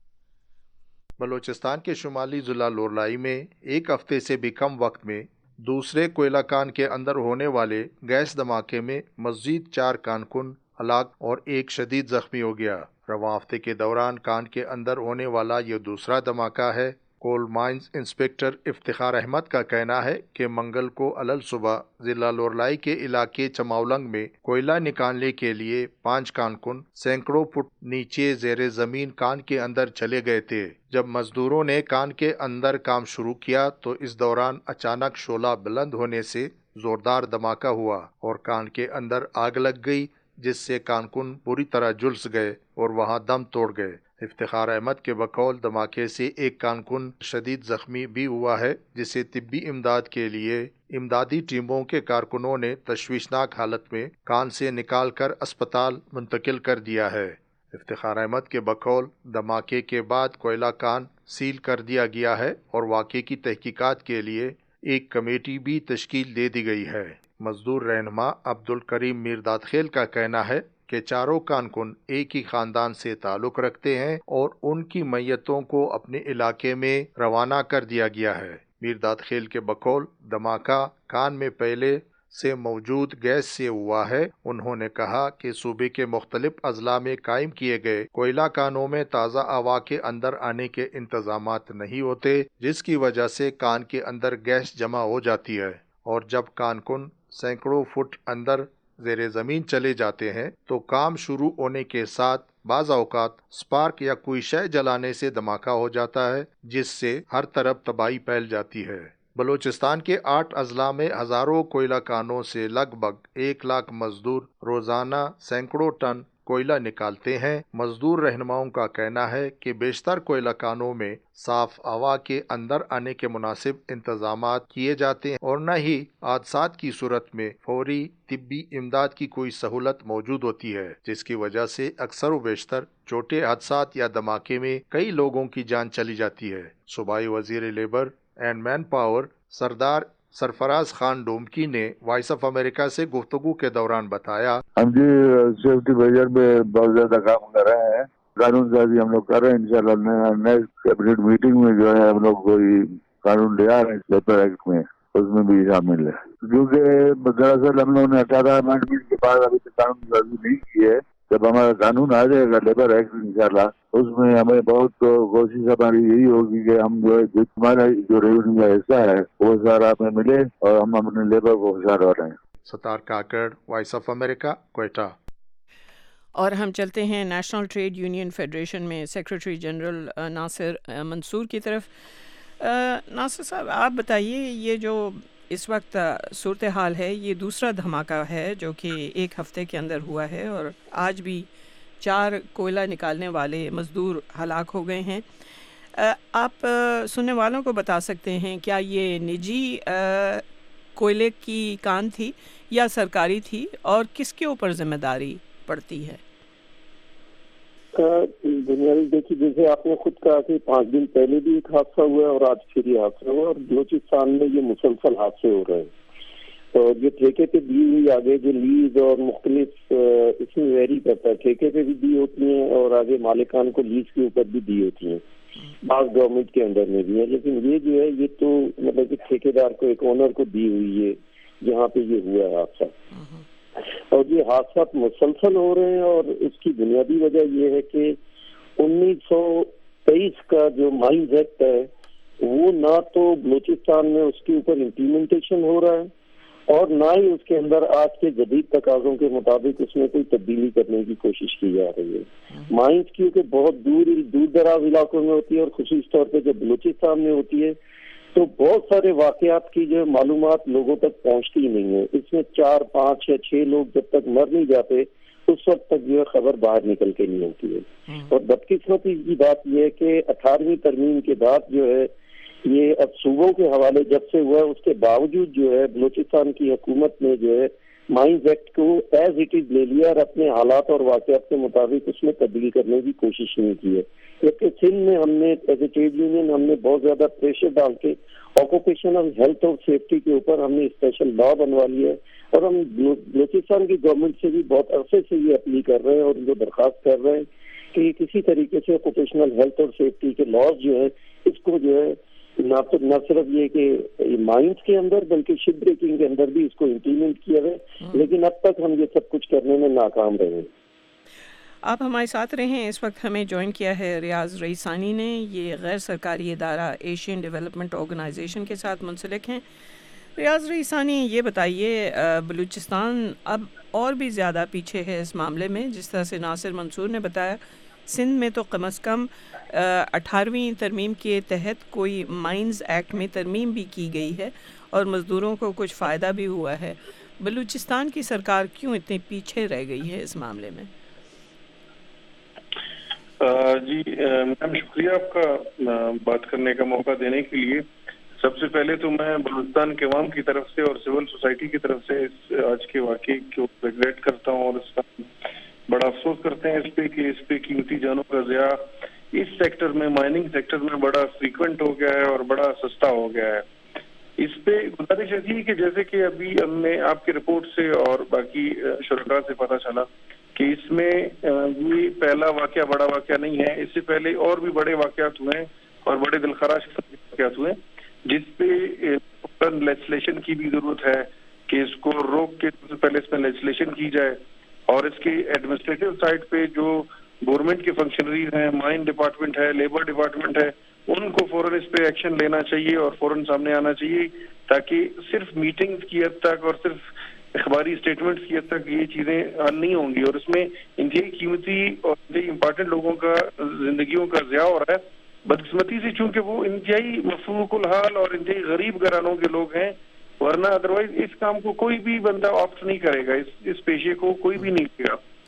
بلوچستان کے شمالی ضلع لورلائی میں ایک ہفتے سے بھی کم وقت میں دوسرے کوئلہ کان کے اندر ہونے والے گیس دھماکے میں مزید چار کارکن ہلاک اور ایک شدید زخمی ہو گیا. رواں ہفتے کے دوران کان کے اندر ہونے والا یہ دوسرا دھماکہ ہے. Coal mines inspector Iftikhar Ahmed کا کہنا ہے کہ منگل کو علل صبح ضلع لورلائی کے علاقے چماولنگ میں کوئلہ نکالنے کے لیے پانچ کارکن سینکڑوں فٹ نیچے زیر زمین کان کے اندر چلے گئے تھے. جب مزدوروں نے کان کے اندر کام شروع کیا تو اس دوران اچانک شعلہ بلند ہونے سے زوردار دھماکہ ہوا اور کان کے اندر آگ لگ گئی، جس سے کارکن بری طرح جھلس گئے اور وہاں دم توڑ گئے. افتخار احمد کے بقول دھماکے سے ایک کارکن شدید زخمی بھی ہوا ہے، جسے طبی امداد کے لیے امدادی ٹیموں کے کارکنوں نے تشویشناک حالت میں کان سے نکال کر اسپتال منتقل کر دیا ہے. افتخار احمد کے بقول دھماکے کے بعد کوئلہ کان سیل کر دیا گیا ہے اور واقعے کی تحقیقات کے لیے ایک کمیٹی بھی تشکیل دے دی گئی ہے. مزدور رہنما عبد الکریم میردادخیل کا کہنا ہے کہ چاروں کارکن ایک ہی خاندان سے تعلق رکھتے ہیں اور ان کی میتوں کو اپنے علاقے میں روانہ کر دیا گیا ہے. میردادخیل کے بقول دھماکہ کان میں پہلے سے موجود گیس سے ہوا ہے. انہوں نے کہا کہ صوبے کے مختلف اضلاع میں قائم کیے گئے کوئلہ کانوں میں تازہ ہوا کے اندر آنے کے انتظامات نہیں ہوتے، جس کی وجہ سے کان کے اندر گیس جمع ہو جاتی ہے، اور جب کارکن سینکڑوں فٹ اندر زیر زمین چلے جاتے ہیں تو کام شروع ہونے کے ساتھ بعض اوقات سپارک یا کوئی شے جلانے سے دھماکہ ہو جاتا ہے، جس سے ہر طرف تباہی پھیل جاتی ہے. بلوچستان کے آٹھ اضلاع میں ہزاروں کوئلہ کانوں سے لگ بھگ ایک لاکھ مزدور روزانہ سینکڑوں ٹن کوئلہ نکالتے ہیں۔ مزدور رہنماؤں کا کہنا ہے کہ بیشتر کوئلہ کانوں میں صاف ہوا کے اندر آنے کے مناسب انتظامات کیے جاتے ہیں اور نہ ہی حادثات کی صورت میں فوری طبی امداد کی کوئی سہولت موجود ہوتی ہے، جس کی وجہ سے اکثر و بیشتر چھوٹے حادثات یا دھماکے میں کئی لوگوں کی جان چلی جاتی ہے۔ صوبائی وزیر لیبر اینڈ مین پاور سردار سرفراز خان ڈومکی نے وائس آف امریکہ سے گفتگو کے دوران بتایا، ہم جی سیفٹی میجر میں بہت زیادہ کام کر رہے ہیں، قانون سازی ہم لوگ کر رہے ہیں، انشاءاللہ نیکسٹ کیبنٹ میٹنگ میں جو ہے ہم لوگ کوئی قانون لے آ رہے ہیں لیبر ایکٹ میں، اس میں بھی شامل ہے، کیونکہ دراصل ہم لوگوں نے اٹھارہ امینڈمنٹ کے بعد ابھی تک قانون سازی نہیں کی ہے۔ جب ہمارا قانون آ جائے گا لیبر ایکٹ انشاءاللہ، اس میں ہمیں بہت کوشش ہماری یہی ہوگی کہ ہم جو ہے ہمارا جو ریونیو کا حصہ ہے وہ سارا ہمیں ملے اور ہم اپنے لیبر کو خوشحال رہیں۔ Sattar Kakar, voice of America, Quetta. اور ہم چلتے ہیں نیشنل ٹریڈ یونین فیڈریشن میں سیکریٹری جنرل ناصر منصور کی طرف۔ ناصر صاحب، آپ بتائیے، یہ جو اس وقت صورتحال ہے، یہ دوسرا دھماکہ ہے جو کہ ایک ہفتے کے اندر ہوا ہے اور آج بھی چار کوئلہ نکالنے والے مزدور ہلاک ہو گئے ہیں۔ آپ سننے والوں کو بتا سکتے ہیں کیا یہ نجی کوئلے کی کان تھی یا سرکاری تھی، اور کس کے اوپر ذمہ داری پڑتی ہے؟ بنیادی دیکھیے، جیسے آپ نے خود کہا کہ پانچ دن پہلے بھی ایک حادثہ ہوا اور آج پھر یہ حادثہ ہوا، اور بلوچستان میں یہ مسلسل حادثے ہو رہے ہیں۔ اور جو ٹھیکے پہ دی ہوئی آگے جو لیز اور مختلف اس میں ویری کرتا ہے، ٹھیکے پہ بھی دی ہوتی ہیں اور آگے مالکان کو لیز کے اوپر بھی دی ہوتی ہیں، بعض گورنمنٹ کے انڈر میں بھی ہے، لیکن یہ جو ہے یہ تو مطلب کہ ٹھیکیدار کو، ایک اونر کو دی ہوئی ہے جہاں پہ یہ ہوا ہے حادثہ، اور یہ حادثات مسلسل ہو رہے ہیں۔ اور اس کی بنیادی وجہ یہ ہے کہ انیس سو تیئیس کا جو مائنز ایکٹ ہے وہ نہ تو بلوچستان میں اس کے اوپر امپلیمنٹیشن ہو رہا ہے اور نہ ہی اس کے اندر آج کے جدید تقاضوں کے مطابق اس میں کوئی تبدیلی کرنے کی کوشش کی جا رہی ہے۔ مائنز کیونکہ بہت دور دور دراز علاقوں میں ہوتی ہے اور خصوصی طور پہ جب بلوچستان میں ہوتی ہے تو بہت سارے واقعات کی جو معلومات لوگوں تک پہنچتی ہی نہیں ہے۔ اس میں چار پانچ یا چھ لوگ جب تک مر نہیں جاتے اس وقت تک جو ہے خبر باہر نکل کے نہیں ہوتی ہے۔ اور بدقسمتی کی بات یہ ہے کہ اٹھارہویں ترمیم کے بعد جو ہے یہ اب صوبوں کے حوالے جب سے ہوا ہے، اس کے باوجود جو ہے بلوچستان کی حکومت نے جو ہے مائنز ایکٹ کو ایز اٹ از لے لیا اور اپنے حالات اور واقعات کے مطابق اس میں تبدیل کرنے کی کوشش نہیں کی ہے۔ جبکہ سندھ میں ہم نے ایز اے ٹریڈ یونین ہم نے بہت زیادہ پریشر ڈال کے آکوپیشنل ہیلتھ اور سیفٹی کے اوپر ہم نے اسپیشل لا بنوا لیا ہے، اور ہم بلوچستان کی گورنمنٹ سے بھی بہت عرصے سے یہ اپیل کر رہے ہیں اور ان کو درخواست کر رہے ہیں کہ کسی طریقے سے آکوپیشنل ہیلتھ اور سیفٹی کے لاز جو ہے اس کو جو ہے نہ نہ صرف یہ کہ مائنز کے اندر بلکہ شپ بریکنگ کے اندر بھی اس کو امپلیمنٹ کیا ہے، لیکن اب تک ہم یہ سب کچھ کرنے میں ناکام رہے ہیں۔ آپ ہمارے ساتھ رہے ہیں، اس وقت ہمیں جوائن کیا ہے ریاض رئیسانی نے، یہ غیر سرکاری ادارہ ایشین ڈیولپمنٹ آرگنائزیشن کے ساتھ منسلک ہیں۔ ریاض رئیسانی، یہ بتائیے، بلوچستان اب اور بھی زیادہ پیچھے ہے اس معاملے میں، جس طرح سے ناصر منصور نے بتایا، سندھ میں تو کم از کم اٹھارہویں ترمیم کے تحت کوئی مائنز ایکٹ میں ترمیم بھی کی گئی ہے اور مزدوروں کو کچھ فائدہ بھی ہوا ہے۔ بلوچستان کی سرکار کیوں اتنی پیچھے رہ گئی ہے اس معاملے میں؟ جی میم، شکریہ آپ کا بات کرنے کا موقع دینے کے لیے۔ سب سے پہلے تو میں بلوچستان کے عوام کی طرف سے اور سول سوسائٹی کی طرف سے اس آج کے واقعے کو ریگریٹ کرتا ہوں اور اس کا بڑا افسوس کرتے ہیں اس پہ کہ اس پہ قیمتی جانوں کا ضیاع اس سیکٹر میں، مائننگ سیکٹر میں بڑا فریکوینٹ ہو گیا ہے اور بڑا سستا ہو گیا ہے۔ اس پہ گزارش ایسی ہے کہ جیسے کہ ابھی ہم نے آپ کی رپورٹ سے اور باقی شرکاء سے پتہ چلا کہ اس میں یہ پہلا واقعہ بڑا واقعہ نہیں ہے، اس سے پہلے اور بھی بڑے واقعات ہوئے ہیں اور بڑے دلخراش واقعات ہوئے ہیں، جس پہ لیجسلیشن کی بھی ضرورت ہے کہ اس کو روک کے سب سے پہلے اس میں لیجسلیشن کی جائے، اور اس کی ایڈمنسٹریٹو سائڈ پہ جو گورنمنٹ کے فنکشنریز ہیں، مائن ڈپارٹمنٹ ہے، لیبر ڈپارٹمنٹ ہے، ان کو فوراً اس پہ ایکشن لینا چاہیے اور فوراً سامنے آنا چاہیے، تاکہ صرف میٹنگز کی حد تک اور صرف اخباری اسٹیٹمنٹس کی حد تک یہ چیزیں حل نہیں ہوں گی، اور اس میں انتہائی قیمتی اور انتہائی امپارٹنٹ لوگوں کا زندگیوں کا ضیاع ہو رہا ہے۔ بدقسمتی سے چونکہ وہ انتہائی مفروق الحال اور انتہائی غریب گھرانوں کے لوگ ہیں، ورنہ ادروائز اس کام کو کوئی بھی بندہ آپٹ نہیں کرے گا، اس اس پیشے کو کوئی بھی نہیں کرے گا۔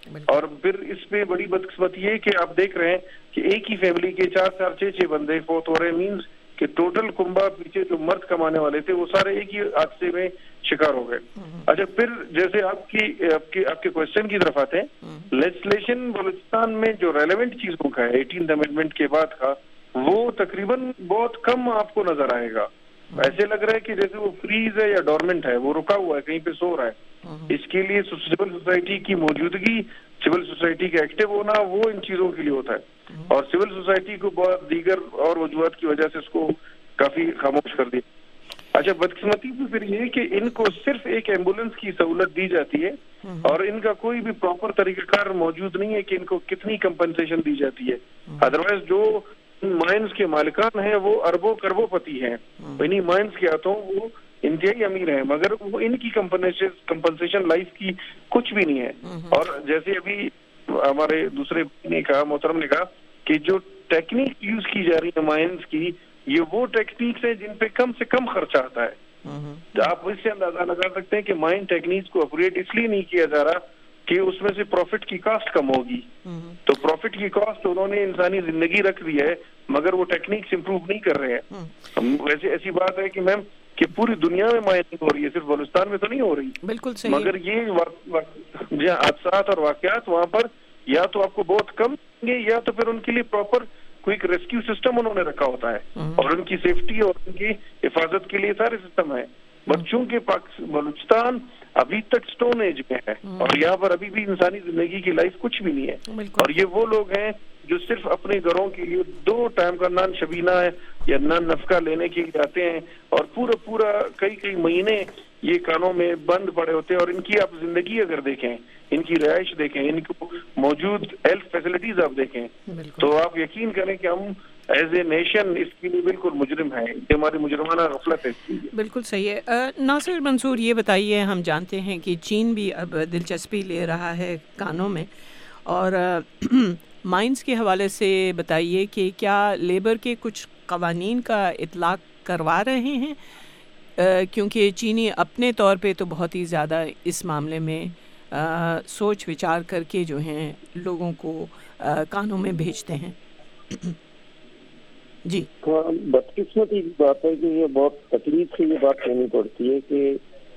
اور پھر اس پہ بڑی بدقسمتی یہ کہ آپ دیکھ رہے ہیں کہ ایک ہی فیملی کے چار چار چھ چھ بندے فوت ہو رہے ہیں، مینز کہ ٹوٹل کنبہ پیچھے جو مرد کمانے والے تھے وہ سارے ایک ہی حادثے میں شکار ہو گئے. اچھا پھر جیسے آپ کی آپ کے آپ کے کوشچن کی طرف آتے ہیں، لیجسلیشن بلوچستان میں جو ریلیونٹ چیزوں کا ہے ایٹینتھ امینڈمنٹ کے بعد کا وہ تقریباً بہت کم آپ کو نظر آئے گا. ایسے لگ رہا ہے کہ جیسے وہ فریز ہے یا ڈورمنٹ ہے، وہ رکا ہوا ہے کہیں پہ سو رہا ہے. اس کے لیے سول سوسائٹی کی موجودگی، سول سوسائٹی کا ایکٹیو ہونا وہ ان چیزوں کے لیے ہوتا ہے. اور سول سوسائٹی کو بہت دیگر اور وجوہات کی وجہ سے اس کو کافی خاموش کر دیا. اچھا بدقسمتی سے پھر یہ کہ ان کو صرف ایک ایمبولینس کی سہولت دی جاتی ہے اور ان کا کوئی بھی پراپر طریقہ کار موجود نہیں ہے کہ ان کو کتنی کمپنسیشن دی جاتی ہے. ادروائز جو مائنز کے مالکان ہیں وہ اربوں کربوں پتی ہیں، انہیں مائنز کے ہاتھوں وہ انتہائی امیر ہیں، مگر وہ ان کی کمپنسیشن لائف کی کچھ بھی نہیں ہے. اور جیسے ابھی ہمارے دوسرے نے کہا، محترم نے کہا کہ جو ٹیکنیک یوز کی جا رہی ہے مائنز کی، یہ وہ ٹیکنیکس ہیں جن پہ کم سے کم خرچہ آتا ہے. آپ اس سے اندازہ لگا سکتے ہیں کہ مائن ٹیکنیکس کو اپگریڈ اس لیے نہیں کیا جا رہا کہ اس میں سے پروفٹ کی کاسٹ کم ہوگی. تو پروفٹ کی کاسٹ انہوں نے انسانی زندگی رکھ دی ہے، مگر وہ ٹیکنیکس امپروو نہیں کر رہے ہیں. ویسے ایسی بات ہے کہ میم کہ پوری دنیا میں مائننگ ہو رہی ہے، صرف بلوچستان میں تو نہیں ہو رہی. بالکل صحیح. مگر یہ جہاں حادثات اور واقعات وہاں پر یا تو آپ کو بہت کم دیں گے یا تو پھر ان کے لیے پراپر کوئک ریسکیو سسٹم انہوں نے رکھا ہوتا ہے اور ان کی سیفٹی اور ان کی حفاظت کے لیے سارے سسٹم ہیں. بچوں کے بلوچستان ابھی تک سٹون ایج میں ہے اور یہاں پر ابھی بھی انسانی زندگی کی لائف کچھ بھی نہیں ہے. اور یہ وہ لوگ ہیں جو صرف اپنے گھروں کے لیے دو ٹائم کا نان شبینہ ہے یا نان نفقہ لینے کے لیے آتے ہیں اور پورا پورا کئی کئی مہینے یہ کانوں میں بند پڑے ہوتے ہیں. اور ان کی آپ زندگی اگر دیکھیں، ان کی رہائش دیکھیں، ان کو موجود ہیلتھ فیسلٹیز آپ دیکھیں تو آپ یقین کریں کہ ہم ایز اے نیشن اس کے لیے بالکل مجرم ہیں. یہ ہماری مجرمانہ غفلت ہے. بالکل صحیح ہے. ناصر منصور یہ بتائیے، ہم جانتے ہیں کہ چین بھی اب دلچسپی لے رہا ہے کانوں میں، اور مائنز کے حوالے سے بتائیے کہ کیا لیبر کے کچھ قوانین کا اطلاق کروا رہے ہیں، کیونکہ چینی اپنے طور پہ تو بہت ہی زیادہ اس معاملے میں سوچ وچار کر کے جو ہیں لوگوں کو کانوں میں بھیجتے ہیں. جی بدقسمتی کی بات ہے کہ یہ بہت تکلیف سے یہ بات کہنی پڑتی ہے کہ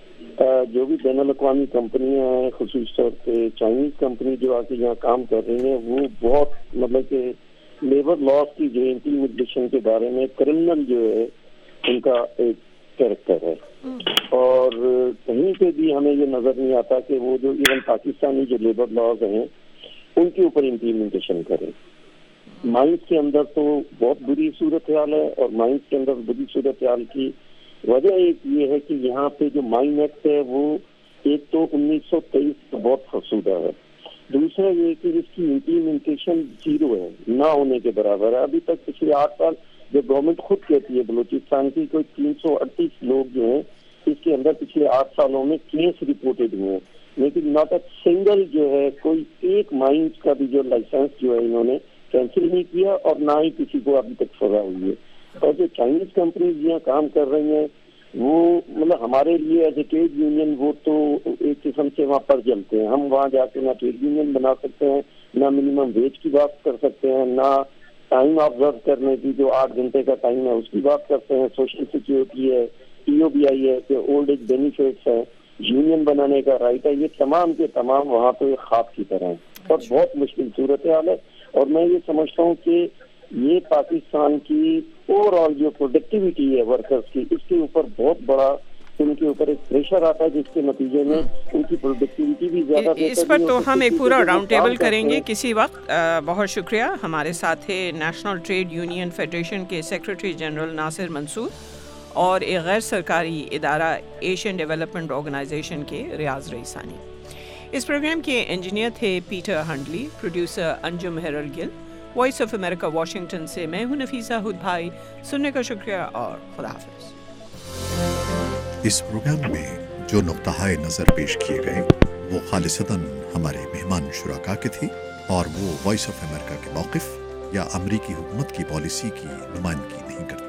جو بھی بین الاقوامی کمپنیاں ہیں، خصوص طور پہ چائنیز کمپنی جو آ کے یہاں کام کر رہی ہیں، وہ بہت مطلب کہ لیبر لاس کی جو امپلیمنٹیشن کے بارے میں کرمنل جو ہے ان کا ایک کیریکٹر ہے. اور کہیں پہ بھی ہمیں یہ نظر نہیں آتا کہ وہ جو ایون پاکستانی جو لیبر لاز ہیں ان کے اوپر امپلیمنٹیشن کریں. مائنس کے اندر تو بہت بری صورتحال ہے، اور مائنس کے اندر بری صورتحال کی وجہ ایک یہ ہے کہ یہاں پہ جو مائن ایکٹ ہے وہ ایک تو انیس سو تیئیس بہت فرسودہ ہے، دوسرا یہ کہ اس کی امپلیمنٹیشن زیرو ہے، نہ ہونے کے برابر ہے. ابھی تک پچھلے آٹھ سال جو گورنمنٹ خود کہتی ہے بلوچستان کی کوئی تین سو اڑتیس لوگ جو ہیں اس کے اندر پچھلے آٹھ سالوں میں کیس رپورٹڈ ہوئے ہیں، لیکن ناٹ اے سنگل جو ہے کوئی ایک مائنس کا بھی جو لائسنس جو ہے انہوں نے کینسل نہیں کیا اور نہ ہی کسی کو ابھی تک سزا ہوئی ہے. اور جو چائنیز کمپنیز یہاں کام کر رہی ہیں وہ مطلب ہمارے لیے ایز اے ٹریڈ یونین وہ تو ایک قسم سے وہاں پر جلتے ہیں. ہم وہاں جا کے نہ ٹریڈ یونین بنا سکتے ہیں، نہ منیمم ویج کی بات کر سکتے ہیں، نہ ٹائم آبزرو کرنے کی جو آٹھ گھنٹے کا ٹائم ہے اس کی بات کرتے ہیں. سوشل سیکورٹی ہے، پی او بی آئی ہے کہ اولڈ ایج بینیفٹس ہے، یونین بنانے کا رائٹ ہے، یہ تمام کے تمام وہاں پہ خواب کی طرح ہیں اور بہت مشکل صورتحال ہے. اور میں یہ سمجھتا ہوں کہ یہ پاکستان کی اوور آل جو پروڈکٹیوٹی ہے ورکرز کی، اس کے اوپر بہت بڑا ان کے اوپر ایک پریشر آتا ہے جس کے نتیجے میں ان کی پروڈکٹیوٹی بھی زیادہ. اس پر تو ہم ایک پورا راؤنڈ ٹیبل کریں گے کسی وقت. بہت شکریہ. ہمارے ساتھ تھے نیشنل ٹریڈ یونین فیڈریشن کے سیکرٹری جنرل ناصر منصور اور ایک غیر سرکاری ادارہ ایشین ڈیولپمنٹ آرگنائزیشن کے ریاض رئیسانی. اس پروگرام کے انجینئر تھے Peter Hundley, producer Anjum Herer Gill. Voice of America Washington سے میں ہوں نفیسہ ہد بھائی. سننے کا شکریہ اور خدا حافظ. اس پروگرام میں جو نقطہ نظر پیش کیے گئے وہ خالصتاً ہمارے مہمان شرکا کے تھے اور وہ وائس آف امریکہ کے موقف یا امریکی حکومت کی پالیسی کی نمائندگی نہیں کرتے.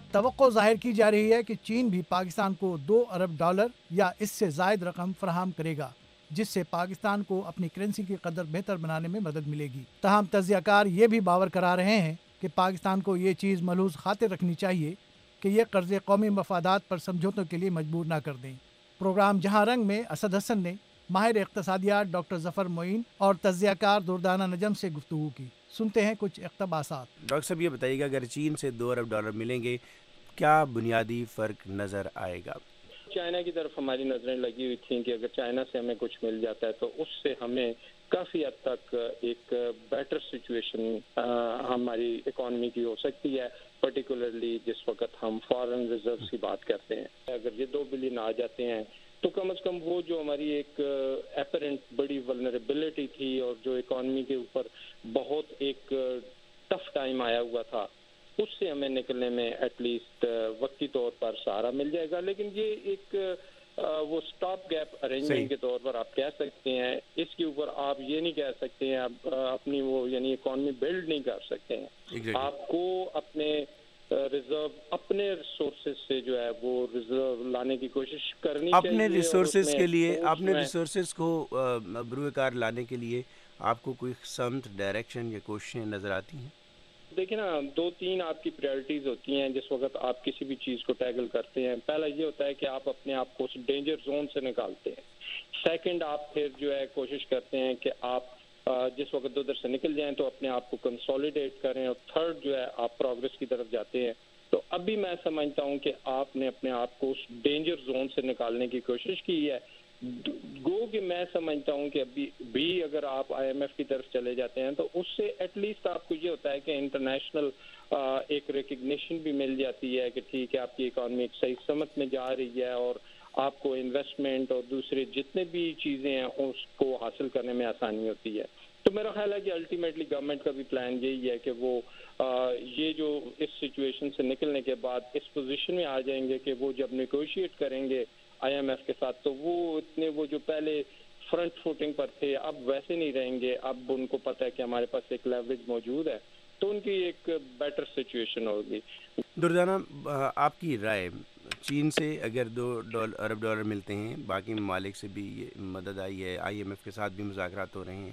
توقع ظاہر کی جا رہی ہے کہ چین بھی پاکستان کو دو ارب ڈالر یا اس سے زائد رقم فراہم کرے گا، جس سے پاکستان کو اپنی کرنسی کی قدر بہتر بنانے میں مدد ملے گی۔ تاہم تجزیہ کار یہ بھی باور کرا رہے ہیں کہ پاکستان کو یہ چیز ملحوظ خاطر رکھنی چاہیے کہ یہ قرضے قومی مفادات پر سمجھوتوں کے لیے مجبور نہ کر دیں۔ پروگرام جہاں رنگ میں اسد حسن نے ماہر اقتصادیات ڈاکٹر ظفر معین اور تجزیہ کار دردانہ نجم سے گفتگو کی۔ سنتے ہیں کچھ اقتباسات۔ ڈاکٹر صاحب یہ بتائیے گا اگر چین سے دو ارب ڈالر ملیں گے کیا بنیادی فرق نظر آئے گا؟ چائنا کی طرف ہماری نظریں لگی ہوئی تھیں کہ اگر چائنا سے ہمیں کچھ مل جاتا ہے تو اس سے ہمیں کافی حد تک ایک بیٹر سچویشن ہماری اکانومی کی ہو سکتی ہے، پرٹیکولرلی جس وقت ہم فارن ریزروز کی بات کرتے ہیں۔ اگر یہ دو بلین آ جاتے ہیں تو کم از کم وہ جو ہماری ایک اپیرنٹ بڑی ولنریبلٹی تھی اور جو اکانومی کے اوپر بہت ایک ٹف ٹائم آیا ہوا تھا، اس سے ہمیں نکلنے میں ایٹ لیسٹ وقتی طور پر سہارا مل جائے گا۔ لیکن یہ ایک وہ سٹاپ گیپ ارینجمنٹ کے طور پر آپ کہہ سکتے ہیں، اس کے اوپر آپ یہ نہیں کہہ سکتے ہیں آپ اپنی وہ یعنی اکانومی بلڈ نہیں کر سکتے ہیں۔ آپ کو اپنے ریزرو اپنے ریسورسز سے جو ہے وہ ریزرو لانے کی کوشش کرنی چاہیے۔ اپنے ریسورسز کے لیے اپنے ریسورسز کو بروئے کار لانے کے لیے آپ کو کوئی سمت ڈائریکشن یا کوششیں نظر آتی ہیں؟ دیکھیں نا، دو تین آپ کی پریورٹیز ہوتی ہیں جس وقت آپ کسی بھی چیز کو ٹیکل کرتے ہیں۔ پہلا یہ ہوتا ہے کہ آپ اپنے آپ کو اس ڈینجر زون سے نکالتے ہیں۔ سیکنڈ، آپ پھر جو ہے کوشش کرتے ہیں کہ آپ جس وقت ادھر سے نکل جائیں تو اپنے آپ کو کنسولیڈیٹ کریں، اور تھرڈ جو ہے آپ پروگرس کی طرف جاتے ہیں۔ تو ابھی میں سمجھتا ہوں کہ آپ نے اپنے آپ کو اس ڈینجر زون سے نکالنے کی کوشش کی ہے۔ گو کہ میں سمجھتا ہوں کہ ابھی بھی اگر آپ آئی ایم ایف کی طرف چلے جاتے ہیں تو اس سے ایٹ لیسٹ آپ کو یہ ہوتا ہے کہ انٹرنیشنل ایک ریکگنیشن بھی مل جاتی ہے کہ ٹھیک ہے آپ کی اکانومی ایک صحیح سمت میں جا رہی ہے، اور آپ کو انویسٹمنٹ اور دوسرے جتنے بھی چیزیں ہیں اس کو حاصل کرنے میں آسانی ہوتی ہے۔ تو میرا خیال ہے کہ الٹیمیٹلی گورنمنٹ کا بھی پلان یہی ہے کہ وہ یہ جو اس سچویشن سے نکلنے کے بعد اس پوزیشن میں آ جائیں گے کہ وہ جب نیگوشیٹ کریں گے آئی ایم ایف کے ساتھ تو وہ اتنے وہ جو پہلے فرنٹ فوٹنگ پر تھے اب ویسے نہیں رہیں گے۔ اب ان کو پتہ ہے کہ ہمارے پاس ایک لیوریج موجود ہے تو ان کی ایک بیٹر سچویشن ہوگی۔ دردانہ آپ کی رائے، چین سے اگر دو ارب ڈالر ملتے ہیں، باقی ممالک سے بھی یہ مدد آئی ہے، آئی ایم ایف کے ساتھ بھی مذاکرات ہو رہے ہیں،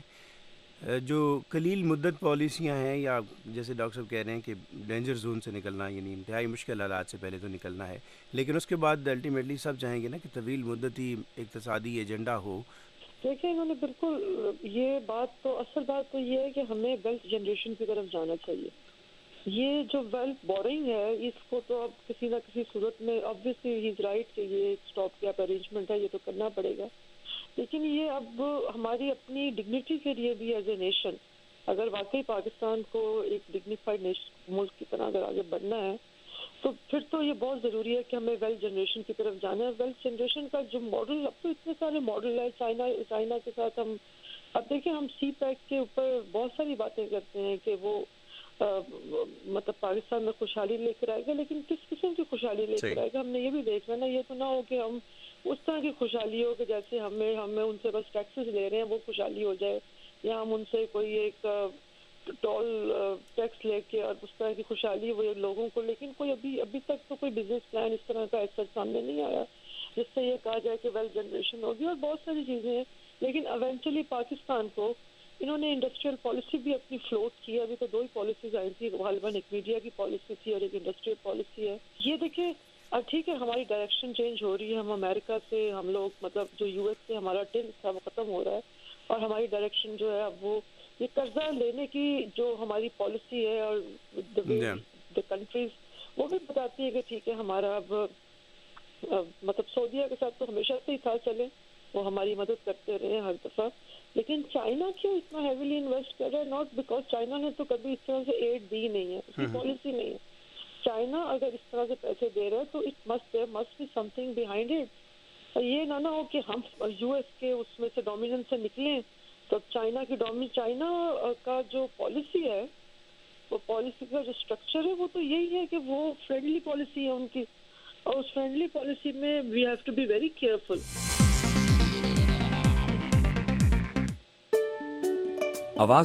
جو قلیل مدت پالیسیاں ہیں یا جیسے ڈاکٹر صاحب کہہ رہے ہیں کہ ڈینجر زون سے نکلنا یعنی انتہائی مشکل حالات سے پہلے تو نکلنا ہے، لیکن اس کے بعد الٹیمیٹلی سب چاہیں گے نا کہ طویل مدتی اقتصادی ایجنڈا ہو۔ دیکھیں انہوں نے بالکل یہ بات تو اصل بات تو یہ ہے کہ ہمیں ویلتھ جنریشن کی طرف جانا چاہیے۔ یہ جو ویلتھ بورنگ ہے اس کو تو اب کسی نہ کسی صورت میں obviously he is right کہ یہ ایک اسٹاپ گیپ ارینجمنٹ ہے، یہ تو کرنا پڑے گا، لیکن یہ اب ہماری اپنی ڈگنیٹی کے لیے بھی ایز اے نیشن اگر واقعی پاکستان کو ایک ڈگنیفائڈ ملک کی طرح اگر آگے بڑھنا ہے تو پھر تو یہ بہت ضروری ہے کہ ہمیں ویلتھ جنریشن کی طرف جانا ہے۔ ویلتھ جنریشن کا جو ماڈل، اب تو اتنے سارے ماڈل ہے، چائنا چائنا کے ساتھ ہم اب دیکھیں ہم سی پیک کے اوپر بہت ساری باتیں کرتے ہیں کہ وہ مطلب پاکستان میں خوشحالی لے کر آئے گا، لیکن کس قسم کی خوشحالی لے کر آئے گا ہم نے یہ بھی دیکھنا نا۔ یہ تو نہ ہو کہ ہم اس طرح کی خوشحالی ہو کہ جیسے ہمیں ہمیں ان سے بس ٹیکسز لے رہے ہیں وہ خوشحالی ہو جائے، یا ہم ان سے کوئی ایک ٹول ٹیکس لے کے اور اس طرح کی خوشحالی ہوئی لوگوں کو، لیکن کوئی ابھی ابھی تک تو کوئی بزنس پلان اس طرح کا ایسا سامنے نہیں آیا جس سے یہ کہا جائے کہ ویلتھ جنریشن ہوگی، اور بہت ساری چیزیں ہیں۔ لیکن ایونچولی پاکستان کو انہوں نے انڈسٹریل پالیسی بھی اپنی فلوٹ کی، ابھی تو دو ہی پالیسیز آئی تھی، غالباً ایک میڈیا کی پالیسی تھی اور ایک انڈسٹریل پالیسی ہے۔ یہ دیکھیں اب ٹھیک ہے ہماری ڈائریکشن چینج ہو رہی ہے، ہم امریکہ سے ہم لوگ مطلب جو یو ایس سے ہمارا ٹن تھا وہ ختم ہو رہا ہے، اور ہماری ڈائریکشن جو ہے اب وہ یہ قرضہ لینے کی جو ہماری پالیسی ہے اور دی کنٹریز وہ بھی بتاتی ہے کہ ٹھیک ہے ہمارا اب مطلب سعودیہ کے ساتھ تو ہمیشہ سے ہی تھا، چلے وہ ہماری مدد کرتے رہے ہر دفعہ، لیکن چائنا کیوں اتنا ہیویلی انویسٹ کر رہا ہے؟ ناٹ بیکاز چائنا نے تو کبھی اس طرح سے ایڈ دی نہیں ہے، اس کی پالیسی نہیں ہے۔ چائنا اگر اس طرح سے پیسے دے رہا ہے تو it must there must be something behind it, اور یہ نہ نہ ہو کہ ہم یو ایس کے اس میں سے ڈومیننس سے نکلیں تو چائنا کی ڈومین چائنا کا جو پالیسی ہے وہ پالیسی کا جو اسٹرکچر ہے وہ تو یہی ہے کہ وہ فرینڈلی پالیسی ہے ان کی، اور اس فرینڈلی پالیسی میں we have to be very careful. آواز